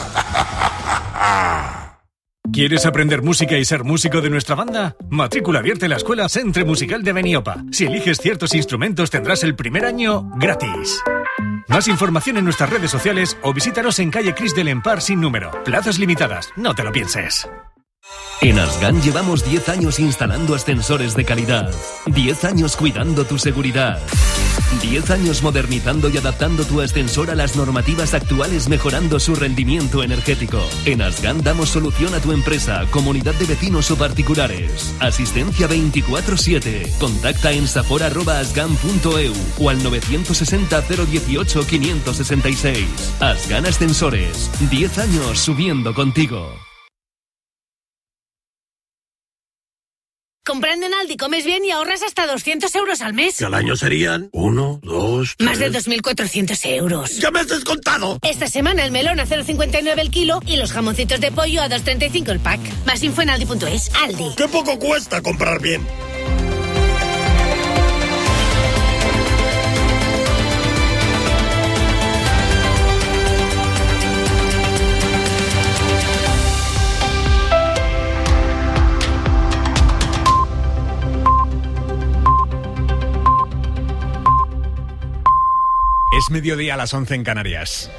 ¿Quieres aprender música y ser músico de nuestra banda? Matrícula abierta en la Escuela Centre Musical de Beniopa. Si eliges ciertos instrumentos tendrás el primer año gratis. Más información en nuestras redes sociales o visítanos en calle Cris del Empar sin número. Plazas limitadas, no te lo pienses. En Asgan llevamos diez años instalando ascensores de calidad, diez años cuidando tu seguridad, diez años modernizando y adaptando tu ascensor a las normativas actuales, mejorando su rendimiento energético. En Asgan damos solución a tu empresa, comunidad de vecinos o particulares. Asistencia veinticuatro siete. Contacta en sapor arroba asgan punto e u o al novecientos sesenta cero dieciocho quinientos sesenta y seis. Asgan Ascensores, diez años subiendo contigo. Comprando en Aldi comes bien y ahorras hasta doscientos euros al mes. Que al año serían uno, dos, tres... Más de dos mil cuatrocientos euros. ¡Ya me has descontado! Esta semana el melón a cero coma cincuenta y nueve el kilo y los jamoncitos de pollo a dos coma treinta y cinco el pack. Más info en aldi punto es. Aldi. ¡Qué poco cuesta comprar bien! Es mediodía a las once en Canarias.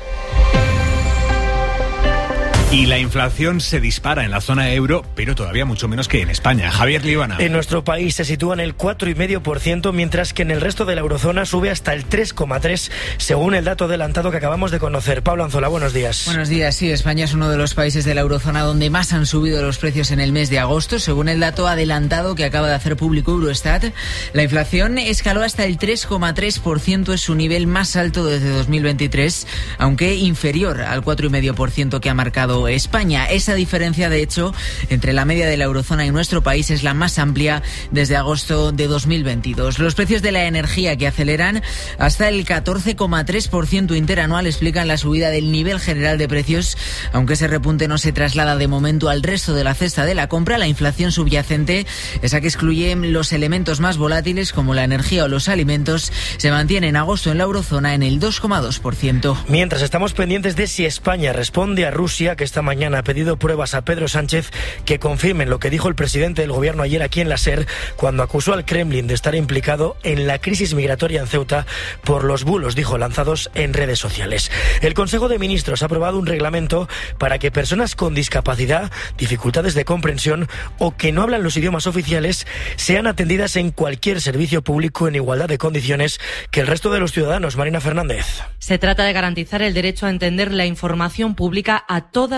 Y la inflación se dispara en la zona euro, pero todavía mucho menos que en España. Javier Líbana. En nuestro país se sitúa en el cuatro coma cinco por ciento, mientras que en el resto de la eurozona sube hasta el tres coma tres por ciento, según el dato adelantado que acabamos de conocer. Pablo Anzola, buenos días. Buenos días, sí, España es uno de los países de la eurozona donde más han subido los precios en el mes de agosto, según el dato adelantado que acaba de hacer público Eurostat. La inflación escaló hasta el tres coma tres por ciento, es su nivel más alto desde dos mil veintitrés, aunque inferior al cuatro coma cinco por ciento que ha marcado España. Esa diferencia, de hecho, entre la media de la eurozona y nuestro país es la más amplia desde agosto de dos mil veintidós. Los precios de la energía, que aceleran hasta el catorce coma tres por ciento interanual, explican la subida del nivel general de precios, aunque ese repunte no se traslada de momento al resto de la cesta de la compra. La inflación subyacente, esa que excluye los elementos más volátiles como la energía o los alimentos, se mantiene en agosto en la eurozona en el dos coma dos por ciento. Mientras estamos pendientes de si España responde a Rusia, que esta mañana ha pedido pruebas a Pedro Sánchez que confirmen lo que dijo el presidente del gobierno ayer aquí en la SER, cuando acusó al Kremlin de estar implicado en la crisis migratoria en Ceuta por los bulos, dijo, lanzados en redes sociales. El Consejo de Ministros ha aprobado un reglamento para que personas con discapacidad, dificultades de comprensión o que no hablan los idiomas oficiales sean atendidas en cualquier servicio público en igualdad de condiciones que el resto de los ciudadanos. Marina Fernández. Se trata de garantizar el derecho a entender la información pública a todas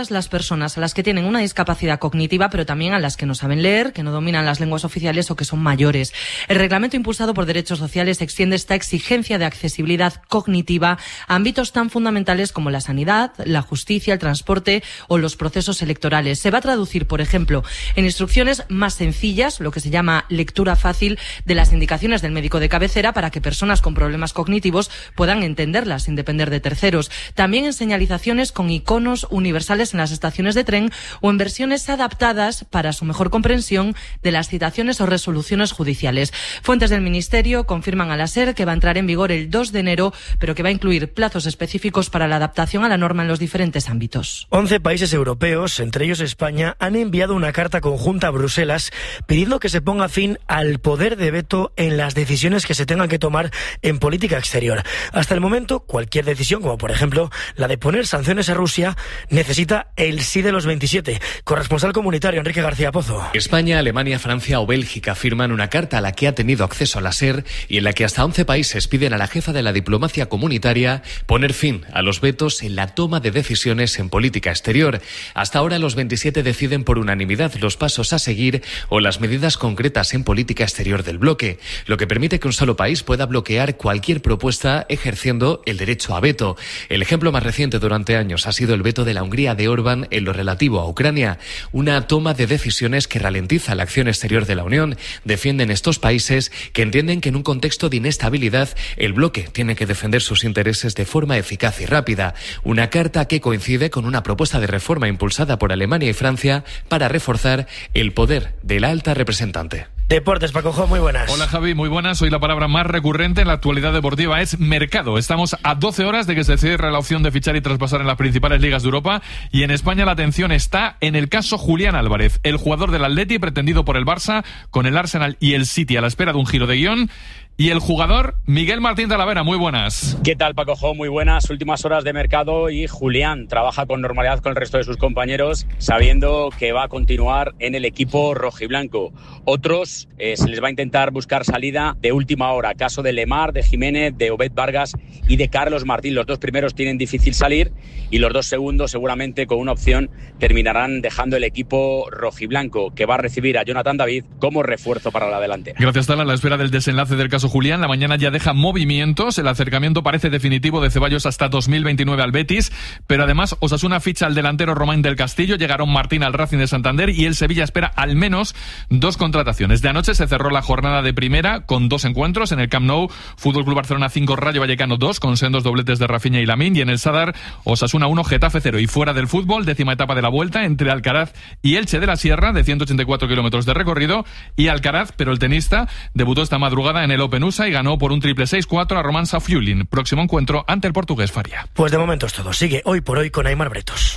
todas las personas a las que tienen una discapacidad cognitiva, pero también a las que no saben leer, que no dominan las lenguas oficiales o que son mayores. El reglamento impulsado por Derechos Sociales extiende esta exigencia de accesibilidad cognitiva a ámbitos tan fundamentales como la sanidad, la justicia, el transporte o los procesos electorales. Se va a traducir, por ejemplo, en instrucciones más sencillas, lo que se llama lectura fácil de las indicaciones del médico de cabecera, para que personas con problemas cognitivos puedan entenderlas sin depender de terceros. También en señalizaciones con iconos universales en las estaciones de tren o en versiones adaptadas para su mejor comprensión de las citaciones o resoluciones judiciales. Fuentes del Ministerio confirman a la SER que va a entrar en vigor el dos de enero, pero que va a incluir plazos específicos para la adaptación a la norma en los diferentes ámbitos. Once países europeos, entre ellos España, han enviado una carta conjunta a Bruselas pidiendo que se ponga fin al poder de veto en las decisiones que se tengan que tomar en política exterior. Hasta el momento, cualquier decisión, como por ejemplo la de poner sanciones a Rusia, necesita el sí de los veintisiete. Corresponsal comunitario Enrique García Pozo. España, Alemania, Francia o Bélgica firman una carta a la que ha tenido acceso a la SER y en la que hasta once países piden a la jefa de la diplomacia comunitaria poner fin a los vetos en la toma de decisiones en política exterior. Hasta ahora los veintisiete deciden por unanimidad los pasos a seguir o las medidas concretas en política exterior del bloque, lo que permite que un solo país pueda bloquear cualquier propuesta ejerciendo el derecho a veto. El ejemplo más reciente durante años ha sido el veto de la Hungría de Orbán en lo relativo a Ucrania, una toma de decisiones que ralentiza la acción exterior de la Unión. Defienden estos países que entienden que en un contexto de inestabilidad el bloque tiene que defender sus intereses de forma eficaz y rápida. Una carta que coincide con una propuesta de reforma impulsada por Alemania y Francia para reforzar el poder de la alta representante. Deportes, Paco Jo, muy buenas. Hola Javi, muy buenas. Hoy la palabra más recurrente en la actualidad deportiva es mercado. Estamos a doce horas de que se cierre la opción de fichar y traspasar en las principales ligas de Europa, y en España la atención está en el caso Julián Álvarez, el jugador del Atleti pretendido por el Barça, con el Arsenal y el City a la espera de un giro de guión. Y el jugador Miguel Martín Talavera, muy buenas. ¿Qué tal, Paco Jo? Muy buenas. Últimas horas de mercado y Julián trabaja con normalidad con el resto de sus compañeros, sabiendo que va a continuar en el equipo rojiblanco. Otros eh, se les va a intentar buscar salida de última hora. Caso de Lemar, de Jiménez, de Obed Vargas y de Carlos Martín. Los dos primeros tienen difícil salir y los dos segundos seguramente con una opción terminarán dejando el equipo rojiblanco, que va a recibir a Jonathan David como refuerzo para la delantera. Gracias, Tala. A la espera del desenlace del caso Julián, la mañana ya deja movimientos. El acercamiento parece definitivo de Ceballos hasta dos mil veintinueve al Betis, pero además Osasuna ficha al delantero Román del Castillo, llegaron Martín al Racing de Santander y el Sevilla espera al menos dos contrataciones. De anoche se cerró la jornada de primera con dos encuentros en el Camp Nou. Fútbol Club Barcelona cinco, Rayo Vallecano dos, con sendos dobletes de Rafinha y Lamine, y en el Sadar Osasuna uno, Getafe cero. Y fuera del fútbol, décima etapa de la Vuelta entre Alcaraz y Elche de la Sierra, de ciento ochenta y cuatro kilómetros de recorrido, y Alcaraz, pero el tenista, debutó esta madrugada en el Open U S A y ganó por un triple seis cuatro a Román Safiullin. Próximo encuentro ante el portugués Faria. Pues de momento es todo. Sigue Hoy por Hoy con Aimar Bretos.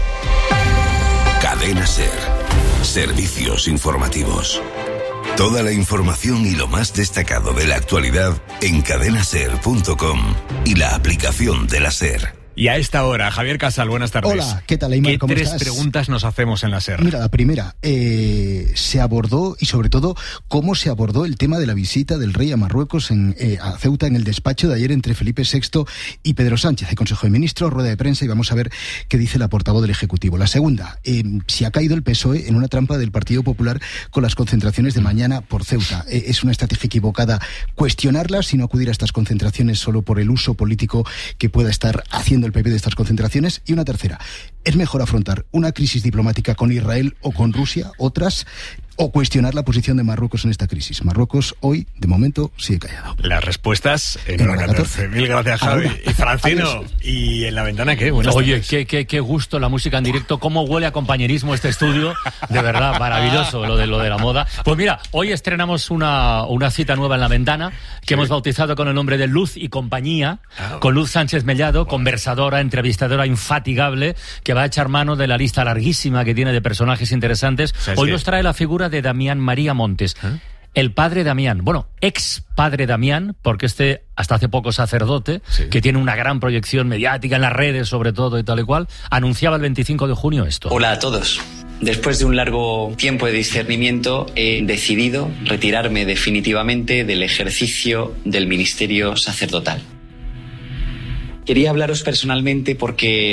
Cadena SER. Servicios informativos. Toda la información y lo más destacado de la actualidad en cadena ser punto com y la aplicación de la SER. Y a esta hora, Javier Casal, buenas tardes. Hola, ¿qué tal, Aimar? ¿Qué ¿Cómo tres estás? preguntas nos hacemos en la SER? Mira, la primera, eh, se abordó, y sobre todo, cómo se abordó el tema de la visita del rey a Marruecos, en, eh, a Ceuta, en el despacho de ayer entre Felipe sexto y Pedro Sánchez. Hay Consejo de Ministros, rueda de prensa, y vamos a ver qué dice la portavoz del Ejecutivo. La segunda, eh, si ha caído el P S O E en una trampa del Partido Popular con las concentraciones de mañana por Ceuta. Eh, es una estrategia equivocada cuestionarlas y no acudir a estas concentraciones solo por el uso político que pueda estar haciendo el P P de estas concentraciones. Y una tercera, ¿es mejor afrontar una crisis diplomática con Israel o con Rusia, otras, o cuestionar la posición de Marruecos en esta crisis? Marruecos hoy, de momento, sigue callado. Las respuestas en hora catorce. Mil gracias, Javi. Y Francino, adiós. ¿Y en la ventana qué? Buenas Oye, tardes. qué, qué, qué gusto la música en directo, cómo huele a compañerismo este estudio, de verdad, maravilloso lo de, lo de la moda. Pues mira, hoy estrenamos una, una cita nueva en la ventana, que sí. hemos bautizado con el nombre de Luz y Compañía, ah, con Luz Sánchez Mellado, conversadora, entrevistadora infatigable, que va a echar mano de la lista larguísima que tiene de personajes interesantes. Hoy nos trae la figura de Damián María Montes. ¿Eh? El padre Damián, bueno, ex padre Damián, porque este hasta hace poco sacerdote, sí. que tiene una gran proyección mediática en las redes sobre todo y tal y cual, anunciaba el veinticinco de junio esto. Hola a todos. Después de un largo tiempo de discernimiento he decidido retirarme definitivamente del ejercicio del ministerio sacerdotal. Quería hablaros personalmente porque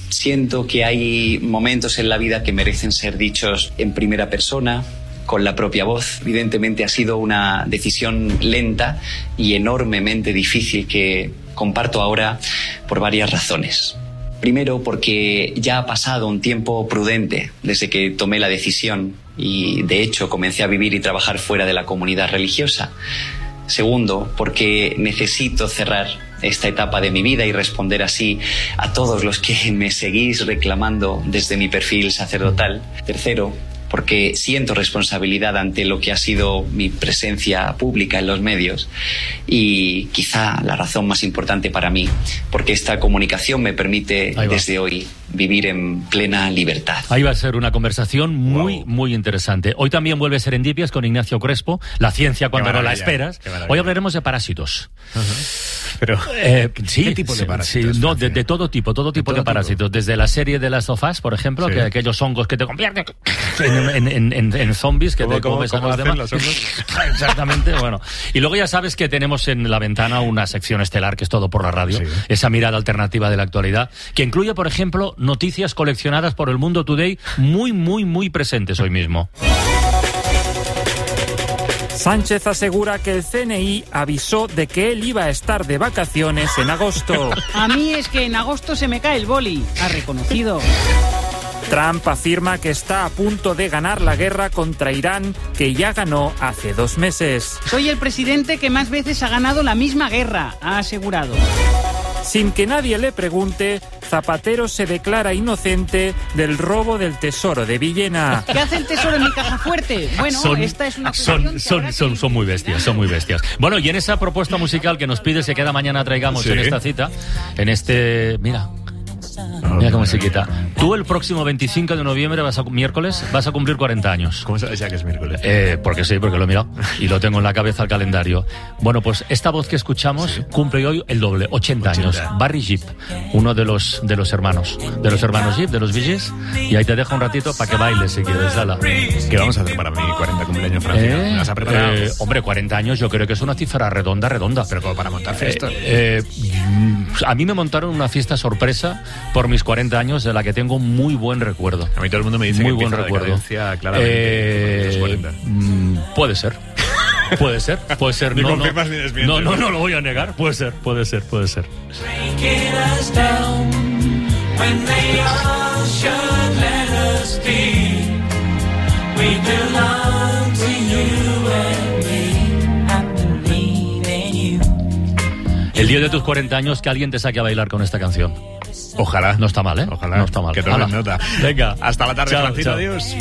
Siento que hay momentos en la vida que merecen ser dichos en primera persona, con la propia voz. Evidentemente ha sido una decisión lenta y enormemente difícil que comparto ahora por varias razones. Primero, porque ya ha pasado un tiempo prudente desde que tomé la decisión y, de hecho, comencé a vivir y trabajar fuera de la comunidad religiosa. Segundo, porque necesito cerrar esta etapa de mi vida y responder así a todos los que me seguís reclamando desde mi perfil sacerdotal. Tercero, porque siento responsabilidad ante lo que ha sido mi presencia pública en los medios y quizá la razón más importante para mí, porque esta comunicación me permite desde hoy vivir en plena libertad. Ahí va a ser una conversación muy, wow. muy interesante. Hoy también vuelve Serendipias con Ignacio Crespo, la ciencia cuando no la esperas. Hoy hablaremos de parásitos. Uh-huh. Pero, eh, sí, ¿qué tipo de parásitos? Sí, no, de, de todo tipo, todo tipo de, todo de parásitos. Tipo. Desde la serie de las sofás, por ejemplo, sí. que aquellos hongos que te convierten en, en, en, en zombies, que te comes a los demás. Los hongos? Exactamente, bueno. Y luego ya sabes que tenemos en la ventana una sección estelar, que es todo por la radio, sí. esa mirada alternativa de la actualidad, que incluye, por ejemplo, noticias coleccionadas por el Mundo Today muy, muy, muy presentes hoy mismo. Sánchez asegura que el C N I avisó de que él iba a estar de vacaciones en agosto. A mí es que en agosto se me cae el boli, ha reconocido. Trump afirma que está a punto de ganar la guerra contra Irán, que ya ganó hace dos meses. Soy el presidente que más veces ha ganado la misma guerra, ha asegurado. Sin que nadie le pregunte, Zapatero se declara inocente del robo del tesoro de Villena. ¿Qué hace el tesoro en mi caja fuerte? Bueno, son, esta es una son, son, son, son muy bestias, son muy bestias. Bueno, y en esa propuesta musical que nos pides que cada mañana traigamos sí. en esta cita, en este... Mira... Mira cómo se quita. Tú el próximo veinticinco de noviembre, vas a, miércoles, vas a cumplir cuarenta años. ¿Cómo sabes ya que es miércoles? Eh, porque sí, porque lo he mirado y lo tengo en la cabeza el calendario. Bueno, pues esta voz que escuchamos sí. cumple hoy el doble, ochenta años. Barry Gibb, uno de los de los hermanos, de los hermanos Gibb, de los Bee Gees. Y ahí te dejo un ratito para que bailes si quieres, Sala. ¿Qué vamos a hacer para mi cuarenta cumpleaños, Francia? Eh, ¿Me vas a preparar? Eh, hombre, cuarenta años yo creo que es una cifra redonda, redonda. Pero como para montar fiesta. Eh, eh, a mí me montaron una fiesta sorpresa por mis cuarenta años de la que tengo un muy buen recuerdo. A mí todo el mundo me dice muy que buen recuerdo. Claramente eh, los cuarenta. Mm, puede ser. Puede ser, puede ser. Ni no, confirmas no, ni desmientes. no, no, no lo voy a negar. Puede ser, puede ser, puede ser. El día de tus cuarenta años que alguien te saque a bailar con esta canción. Ojalá. No está mal, ¿eh? Ojalá. No está mal. Que tomen nota. Venga. Hasta la tarde, chao, Francino. Chao. Adiós.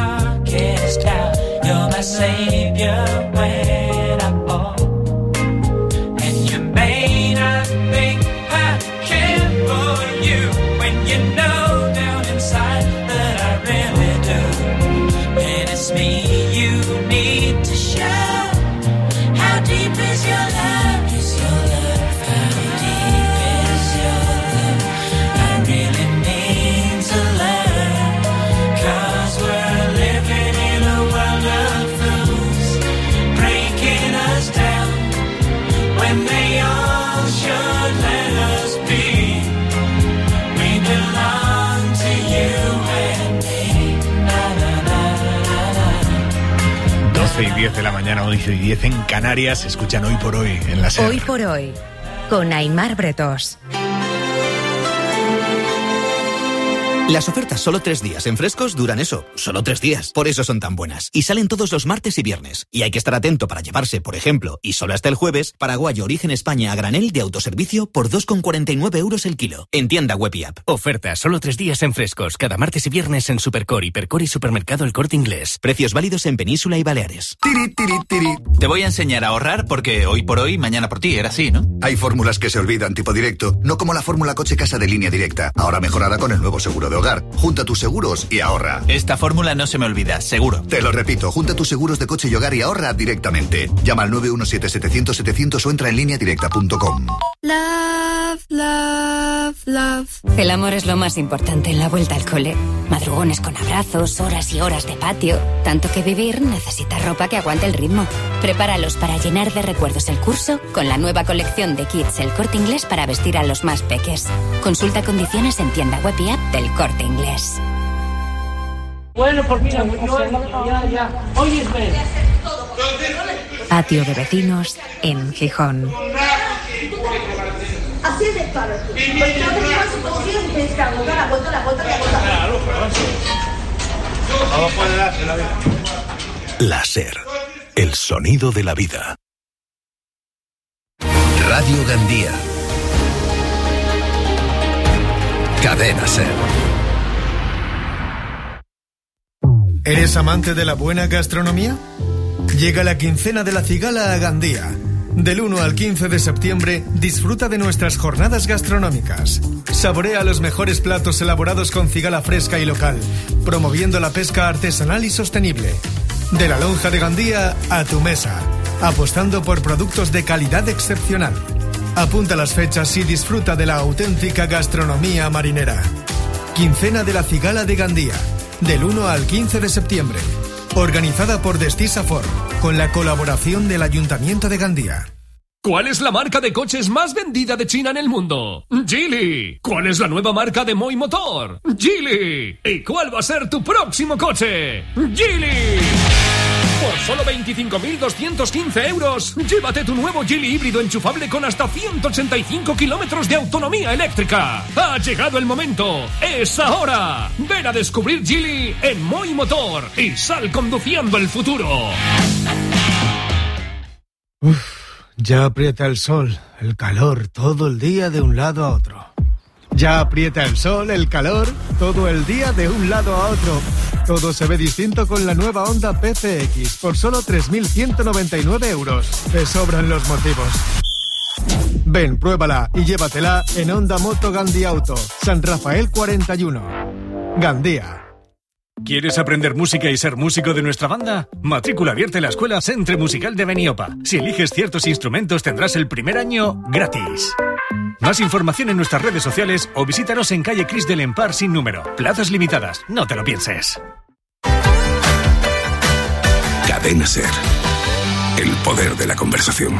doce y diez de la mañana, once y diez en Canarias. Escuchan Hoy por Hoy en la SER. Hoy por Hoy, con Aimar Bretos. Las ofertas solo tres días en Frescos duran eso, solo tres días. Por eso son tan buenas. Y salen todos los martes y viernes. Y hay que estar atento para llevarse, por ejemplo, y solo hasta el jueves, Paraguayo Origen España a granel de autoservicio por dos con cuarenta y nueve euros el kilo. En tienda web y app. Ofertas solo tres días en Frescos. Cada martes y viernes en Supercor, Hipercor y Supermercado El Corte Inglés. Precios válidos en Península y Baleares. Tiri, tiri, tiri. Te voy a enseñar a ahorrar porque hoy por hoy, mañana por ti. Era así, ¿no? Hay fórmulas que se olvidan tipo directo, no como la fórmula coche-casa de Línea Directa. Ahora mejorada con el nuevo seguro de hogar. Junta tus seguros y ahorra. Esta fórmula no se me olvida, seguro. Te lo repito, junta tus seguros de coche y hogar y ahorra directamente. Llama al nueve uno siete setecientos setecientos o entra en línea directa punto com. Love, love, love. El amor es lo más importante en la vuelta al cole. Madrugones con abrazos, horas y horas de patio. Tanto que vivir necesita ropa que aguante el ritmo. Prepáralos para llenar de recuerdos el curso con la nueva colección de kits El Corte Inglés para vestir a los más peques. Consulta condiciones en tienda web y app del Corte Inglés. Bueno, pues mira, no, ya, ya. Oye, Patio de vecinos en Gijón. Así es de claro. Pues no te llevas su posición y tienes que agotar, agotar, agotar, agotar. Claro, Vamos a poner en la vida. La SER, el sonido de la vida. Radio Gandía. Cadena SER. ¿Eres amante de la buena gastronomía? Llega la quincena de la cigala a Gandía. Del uno al quince de septiembre, disfruta de nuestras jornadas gastronómicas. Saborea los mejores platos elaborados con cigala fresca y local, promoviendo la pesca artesanal y sostenible. De la lonja de Gandía a tu mesa, apostando por productos de calidad excepcional. Apunta las fechas y disfruta de la auténtica gastronomía marinera. Quincena de la cigala de Gandía, del uno al quince de septiembre. Organizada por Destisafor, con la colaboración del Ayuntamiento de Gandía. ¿Cuál es la marca de coches más vendida de China en el mundo? Geely. ¿Cuál es la nueva marca de Moi Motor? Geely. ¿Y cuál va a ser tu próximo coche? Geely. Por solo veinticinco mil doscientos quince euros, llévate tu nuevo Geely híbrido enchufable con hasta ciento ochenta y cinco kilómetros de autonomía eléctrica. Ha llegado el momento. ¡Es ahora! Ven a descubrir Geely en Moi Motor y sal conduciendo el futuro. Uf, ya aprieta el sol, el calor, todo el día de un lado a otro. Ya aprieta el sol, el calor, todo el día de un lado a otro. Todo se ve distinto con la nueva Honda P C X por solo tres mil ciento noventa y nueve euros. Te sobran los motivos. Ven, pruébala y llévatela en Honda Moto Gandía Auto, San Rafael cuarenta y uno. Gandía. ¿Quieres aprender música y ser músico de nuestra banda? Matrícula abierta en la Escuela Centre Musical de Beniopa. Si eliges ciertos instrumentos tendrás el primer año gratis. Más información en nuestras redes sociales o visítanos en calle Cris del Empar sin número. Plazas limitadas, no te lo pienses. Cadena SER. El poder de la conversación.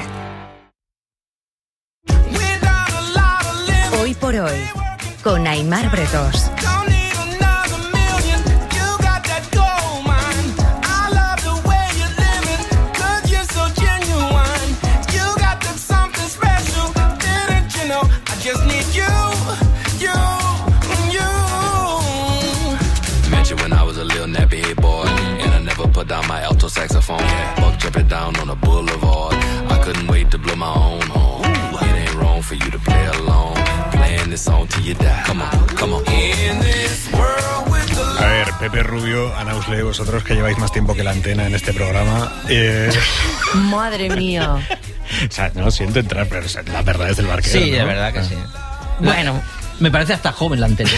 Hoy por hoy, con Aimar Bretos. Just need you, you, you. Met you when I was a little nappy head boy, and I never put down my alto saxophone. Buck jumping down on a boulevard. I couldn't wait to blow my own horn. It ain't wrong for you to play along, playing this song till you die. Come on, come on. In this world with the... A ver, Pepe Rubio, Ana Usle, vosotros que lleváis más tiempo que la antena en este programa. Eh... Madre mía. O sea, no siento entrar, pero o sea, la verdad es del barquero. Sí, ¿no? de verdad que ah. sí. Bueno, me parece hasta joven la antena.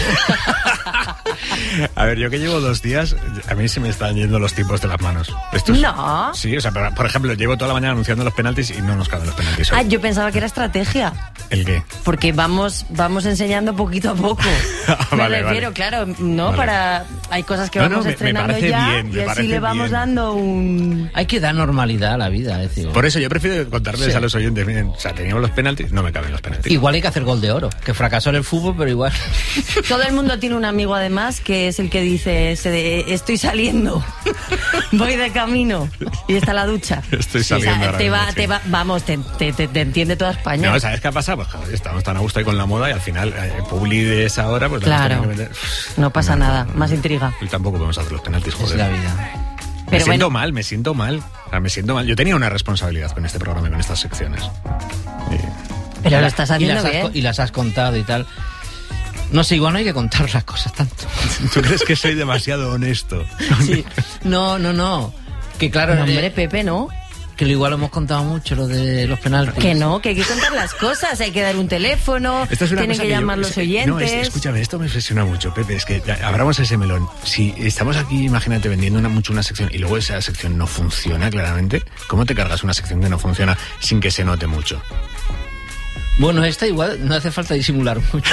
A ver, yo que llevo dos días, a mí se me están yendo los tipos de las manos. Esto es... No. Sí, o sea, por ejemplo, llevo toda la mañana anunciando los penaltis y no nos caben los penaltis hoy. Ah, yo pensaba que era estrategia. ¿El qué? Porque vamos vamos enseñando poquito a poco. ah, me vale, refiero, vale. claro, no vale. para... Hay cosas que no, vamos no, me, estrenando me ya bien, y así le vamos bien. dando un... Hay que dar normalidad a la vida, es decir. Por eso yo prefiero contarles sí. a los oyentes, miren, o sea, teníamos los penaltis, no me caben los penaltis. Igual hay que hacer gol de oro, que fracasó en el fútbol, pero igual. Todo el mundo tiene un amigo además que es el que dice, se de, estoy saliendo, voy de camino y está la ducha. Estoy saliendo. O sea, ahora te mismo, va, sí. te va, vamos, te, te, te, te entiende toda España. No, ¿sabes qué ha pasado? Pues joder, estamos tan a gusto ahí con la moda y al final, eh, Publi de esa hora, pues la claro, hemos tenido que meter. No pasa no, nada, no, más intriga. Y tampoco podemos hacer los penaltis, joder. Es la vida. Me Pero siento bueno. mal, me siento mal. O sea, me siento mal. Yo tenía una responsabilidad con este programa y con estas secciones. Y... Pero lo estás haciendo y las bien. Has, y las has contado y tal. No sé, igual no hay que contar las cosas tanto. ¿Tú crees que soy demasiado honesto? Sí. No, no, no. Que claro, No, hombre, eh, Pepe, ¿no? Que lo igual hemos contado mucho, lo de los penaltis. Que no, que hay que contar las cosas, hay que dar un teléfono, Esta es una tienen cosa que que yo- llamar es- los oyentes. No, es- escúchame, esto me obsesiona mucho, Pepe. Es que ya, abramos ese melón. Si estamos aquí, imagínate, vendiendo una, mucho una sección y luego esa sección no funciona claramente, ¿cómo te cargas una sección que no funciona sin que se note mucho? Bueno, esta igual no hace falta disimular mucho.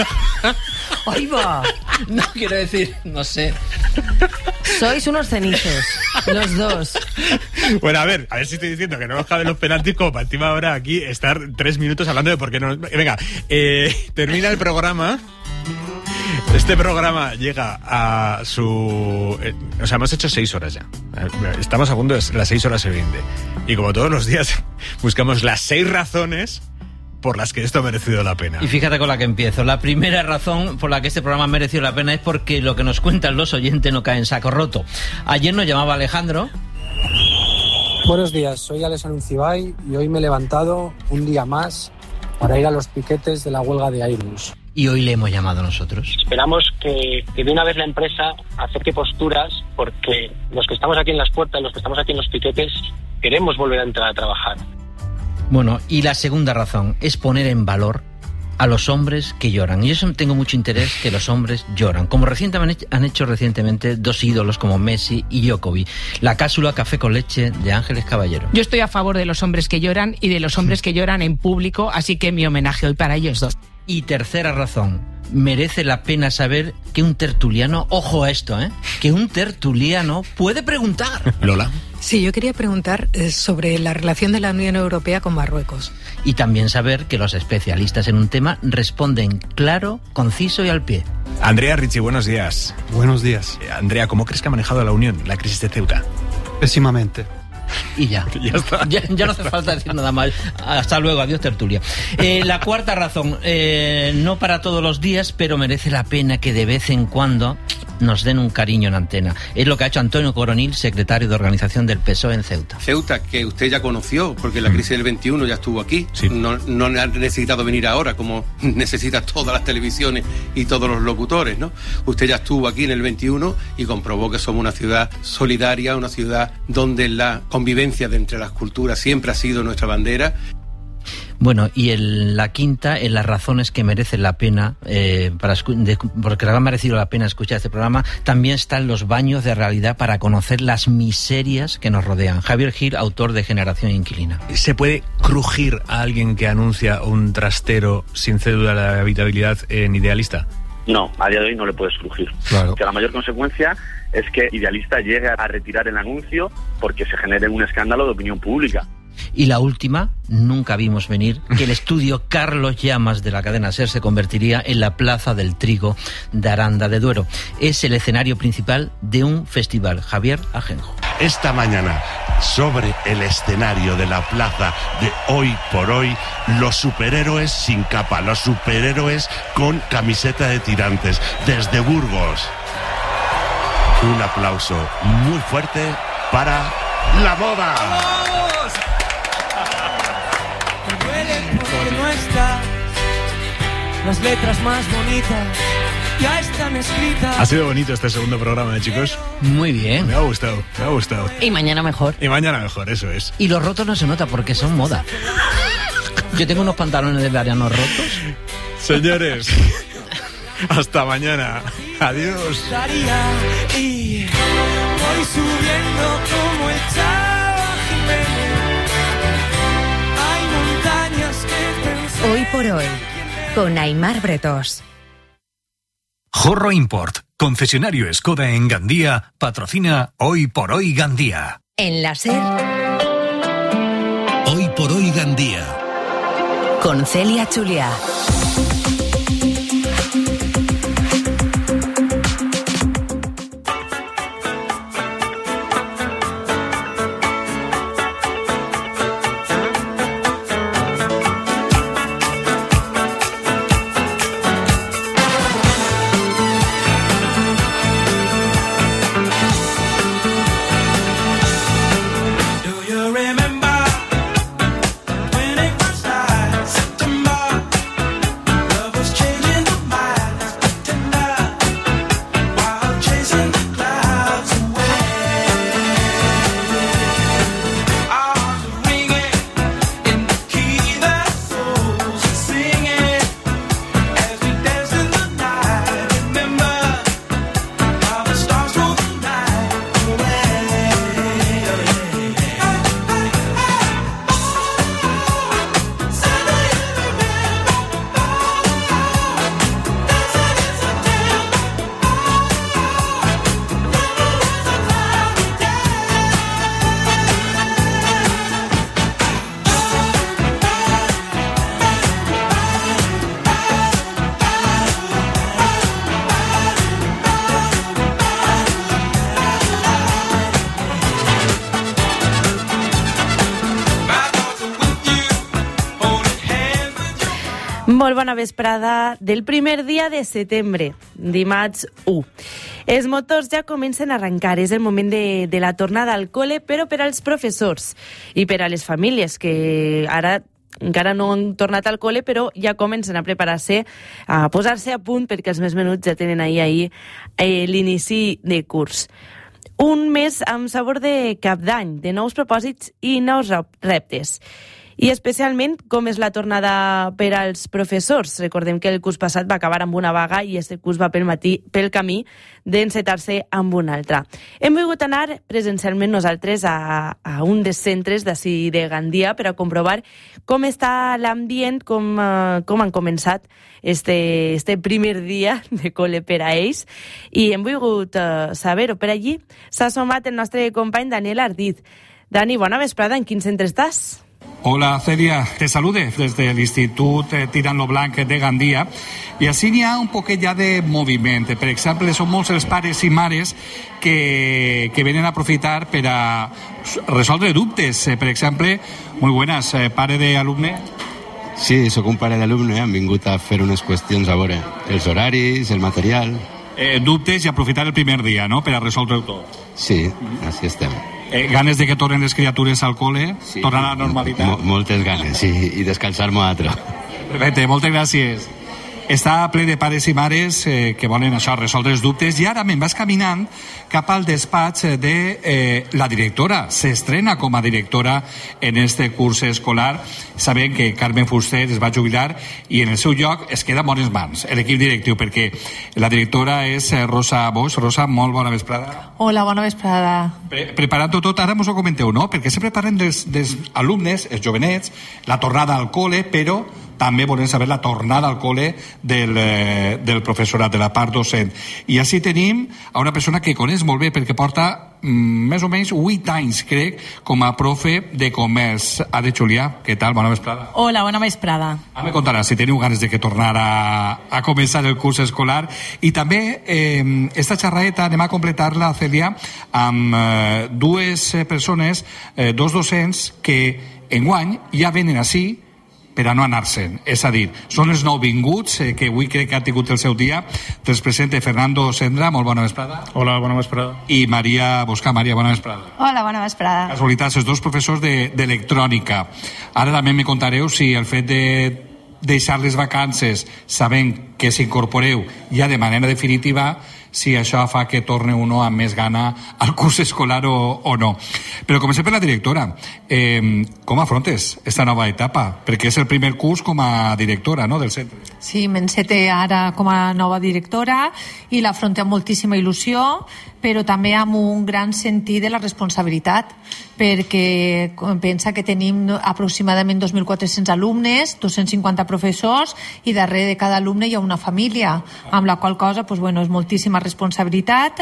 ¡Ahí va! No, quiero decir, no sé. Sois unos cenizos, los dos. Bueno, a ver, a ver si estoy diciendo que no nos caben los penaltis como para encima ahora aquí estar tres minutos hablando de por qué no nos... Venga, eh, termina el programa. Este programa llega a su... Eh, o sea, hemos hecho seis horas ya. Estamos a punto de las seis horas y veinte. Y como todos los días, buscamos las seis razones por las que esto ha merecido la pena. Y fíjate con la que empiezo. La primera razón por la que este programa ha merecido la pena es porque lo que nos cuentan los oyentes no cae en saco roto. Ayer nos llamaba Alejandro. Buenos días, soy Alex Anuncibay y hoy me he levantado un día más para ir a los piquetes de la huelga de Airbus. Y hoy le hemos llamado nosotros. Esperamos que, que de una vez la empresa acerque posturas, porque los que estamos aquí en las puertas, los que estamos aquí en los piquetes, queremos volver a entrar a trabajar. Bueno, y la segunda razón es poner en valor a los hombres que lloran. Y yo tengo mucho interés que los hombres lloran. Como recientemente han hecho recientemente dos ídolos como Messi y Djokovic. La cápsula Café con Leche de Ángeles Caballero. Yo estoy a favor de los hombres que lloran y de los hombres que lloran en público, así que mi homenaje hoy para ellos dos. Y tercera razón, merece la pena saber que un tertuliano, ojo a esto, ¿eh? que un tertuliano puede preguntar. Lola. Sí, yo quería preguntar eh, sobre la relación de la Unión Europea con Marruecos. Y también saber que los especialistas en un tema responden claro, conciso y al pie. Andrea Ricci, buenos días. Buenos días. Eh, Andrea, ¿cómo crees que ha manejado la Unión la crisis de Ceuta? Pésimamente. Y ya. Ya está. Ya, ya no hace falta decir nada más. Hasta luego, adiós tertulia. Eh, la cuarta razón, eh, no para todos los días, pero merece la pena que de vez en cuando nos den un cariño en antena. Es lo que ha hecho Antonio Coronil, secretario de organización del P S O E en Ceuta. Ceuta, que usted ya conoció, porque la crisis del veintiuno ya estuvo aquí. Sí. No, no ha necesitado venir ahora, como necesita todas las televisiones y todos los locutores, ¿no? Usted ya estuvo aquí en el veintiuno y comprobó que somos una ciudad solidaria, una ciudad donde la convivencia de entre las culturas siempre ha sido nuestra bandera. Bueno, y el, la quinta, en las razones que merecen la pena, eh, para de, porque ha merecido la pena escuchar este programa, también están los baños de realidad para conocer las miserias que nos rodean. Javier Gil, autor de Generación Inquilina. ¿Se puede crujir a alguien que anuncia un trastero sin cédula de habitabilidad en Idealista? No, a día de hoy no le puedes crujir. Claro. Que la mayor consecuencia es que Idealista llegue a retirar el anuncio porque se genere un escándalo de opinión pública. Y la última, nunca vimos venir que el estudio Carlos Llamas de la cadena SER se convertiría en la Plaza del Trigo de Aranda de Duero. Es el escenario principal de un festival. Javier Ajenjo. Esta mañana, sobre el escenario de la plaza de Hoy por Hoy, los superhéroes sin capa, los superhéroes con camiseta de tirantes, desde Burgos. Un aplauso muy fuerte para la moda. ¡Vamos! Me duele porque no está. Las letras más bonitas ya están escritas. Ha sido bonito este segundo programa, ¿eh, chicos? Muy bien. Me ha gustado, me ha gustado. Y mañana mejor. Y mañana mejor, eso es. Y los rotos no se nota porque son moda. Yo tengo unos pantalones de verano rotos. Señores, hasta mañana. Adiós. Y voy subiendo como el Chava Jiménez. Hay montañas que pensar. Hoy por hoy, con Aimar Bretós. Jorro Import, concesionario Skoda en Gandía, patrocina Hoy por Hoy Gandía. En la SER. Hoy por Hoy Gandía. Con Celia Chulia. Molt bona vesprada del primer dia de setembre, dimarts u. Els motors ja comencen a arrencar, és el moment de, de la tornada al col·le, però per als professors i per a les famílies que ara encara no han tornat al col·le, però ja comencen a preparar-se, a posar-se a punt, perquè els més menuts ja tenen ahir, ahir eh, l'inici de curs. Un mes amb sabor de cap d'any, de nous propòsits i nous reptes. I especialment com és la tornada per als professors. Recordem que el curs passat va acabar amb una vaga i aquest curs va pel, matí, pel camí d'encetar-se amb una altra. Hem volgut anar presencialment nosaltres a, a un dels centres d'ací de Gandia per a comprovar com està l'ambient, com, uh, com han començat este, este primer dia de col·le per a ells. I hem volgut uh, saber-ho. Per allí s'ha sumat el nostre company Daniel Ardit. Dani, bona vesprada. En quin centre estàs? Hola Celia, te salude desde el Institut Tirant lo Blanc de Gandia i així n'hi ha un poquet ja de moviment. Per exemple, són molts els pares i mares que, que venen a aprofitar per a resoldre dubtes. Per exemple, muy buenas, pare d'alumne. Sí, sóc un pare d'alumne, han vingut a fer unes qüestions a veure els horaris, el material. Eh, dubtes i aprofitar el primer dia, no?, per a resoldre-ho tot. Sí, així estem. Eh, ganes de que tornen les criatures al col·le, sí, tornar a la normalitat. Mo moltes ganes, sí, i descansar-me a altre. Perfecte, moltes gràcies. Està ple de pares i mares eh, que volen això, resoldre els dubtes, i ara me'n vas caminant cap al despatx de eh, la directora. S'estrena com a directora en este curs escolar. Sabem que Carmen Fuster es va jubilar i en el seu lloc es queda en bones mans l'equip directiu, perquè la directora és Rosa Bosch. Rosa, molt bona vesprada. Hola, bona vesprada. Pre Preparant-ho tot, ara mos ho comenteu, no? Perquè sempre parlem dels, dels alumnes, els jovenets, la tornada al col·le, però també volem saber la tornada al col·le del, eh, del professorat, de la part docent. I així tenim a una persona que coneix molt bé, perquè porta mm, més o menys vuit anys, crec, com a profe de comerç. Ade Julià, què tal? Bona vesprada. Hola, bona vesprada. Ara me contaràs si teniu ganes de que tornar a, a començar el curs escolar. I també eh, esta xerradeta anem a completar-la, Celia, amb eh, dues persones, eh, dos docents que enguany ja venen així per a no anar-se'n. És a dir, són els nouvinguts eh, que avui crec que ha tingut el seu dia. Te'ls presenta Fernando Sendra, molt bona vesprada. Hola, bona vesprada. I Maria Boscà. Maria, bona vesprada. Hola, bona vesprada. Casualitats, els dos professors d'electrònica. De, Ara també me contareu si el fet de deixar les vacances sabent que s'incorporeu ja de manera definitiva, si això fa que torne uno amb més gana al curs escolar o, o no. Però comencem per la directora. Eh, com afrontes esta nova etapa? Perquè és el primer curs com a directora, no?, del centre. Sí, m'encete ara com a nova directora i l'afronto amb moltíssima il·lusió, però també amb un gran sentit de la responsabilitat, perquè pensa que tenim aproximadament dos mil quatre-cents alumnes, dos-cents cinquanta professors, i darrere de cada alumne hi ha una família, amb la qual cosa pues, bueno, és moltíssima responsabilitat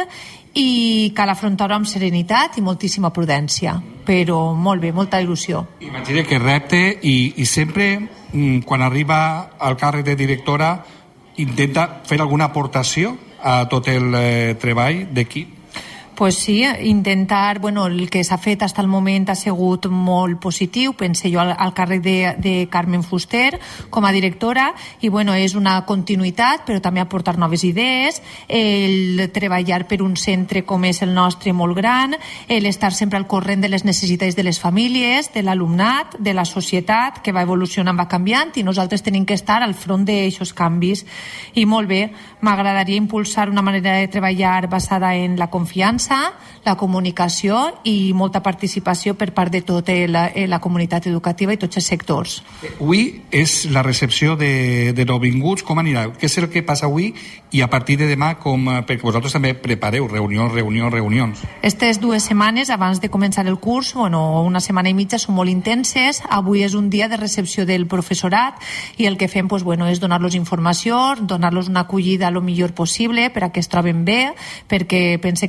i cal afrontar-ho amb serenitat i moltíssima prudència, però molt bé, molta il·lusió. Imagina que repte i, i sempre quan arriba al càrrec de directora intenta fer alguna aportació a tot el eh, treball d'equip? Pues sí, intentar, bueno, el que s'ha fet fins al moment ha sigut molt positiu, pense jo al, al càrrec de, de Carmen Fuster com a directora, i bueno, és una continuïtat, però també aportar noves idees, el treballar per un centre com és el nostre molt gran, el estar sempre al corrent de les necessitats de les famílies, de l'alumnat, de la societat, que va evolucionant, va canviant, i nosaltres tenim que estar al front d'aixos canvis. I molt bé, m'agradaria impulsar una manera de treballar basada en la confiança, la comunicació i molta participació per part de tota la, la comunitat educativa i tots els sectors. Avui és la recepció de, de nouvinguts. Com anirà? Què és el que passa avui i a partir de demà, com, perquè vosaltres també prepareu reunions, reunions, reunions? Aquestes dues setmanes abans de començar el curs, bueno, una setmana i mitja, són molt intenses. Avui és un dia de recepció del professorat i el que fem pues, bueno, és donar-los informació, donar-los una acollida lo millor possible per a que es troben bé, perquè pense que el primer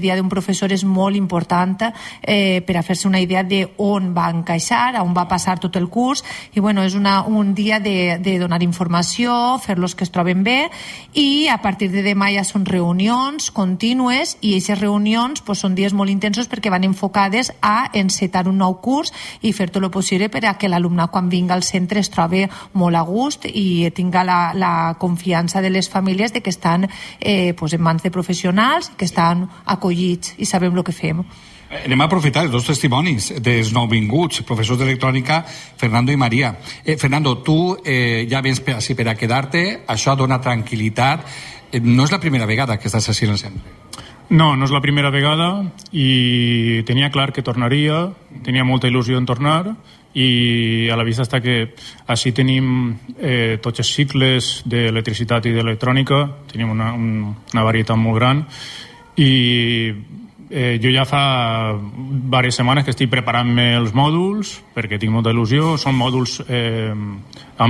dia d'un professor és molt important eh, per a fer-se una idea de on va encaixar, on va passar tot el curs, i bueno, és una, un dia de, de donar informació, fer-los que es troben bé, i a partir de demà ja són reunions contínues, i aquestes reunions pues, són dies molt intensos perquè van enfocades a encetar un nou curs i fer tot el possible per a que l'alumne quan vinga al centre es trobi molt a gust i tinga la, la confiança de les famílies de que estan eh, pues, en mans de professionals, que estan acollits i sabem el que fem. Anem a aprofitar els dos testimonis dels nouvinguts, professors d'electrònica, Fernando i Maria. Eh, Fernando, tu eh, ja vens per, així per a quedar-te, això dona tranquil·litat. Eh, no és la primera vegada que estàs així en el centre. No, no és la primera vegada i tenia clar que tornaria, tenia molta il·lusió en tornar i a la vista està que així tenim eh, tots els cicles d'electricitat i d'electrònica, tenim una, un, una varietat molt gran i Eh, jo ja fa diverses setmanes que estic preparant-me els mòduls perquè tinc molta il·lusió. Són mòduls eh, amb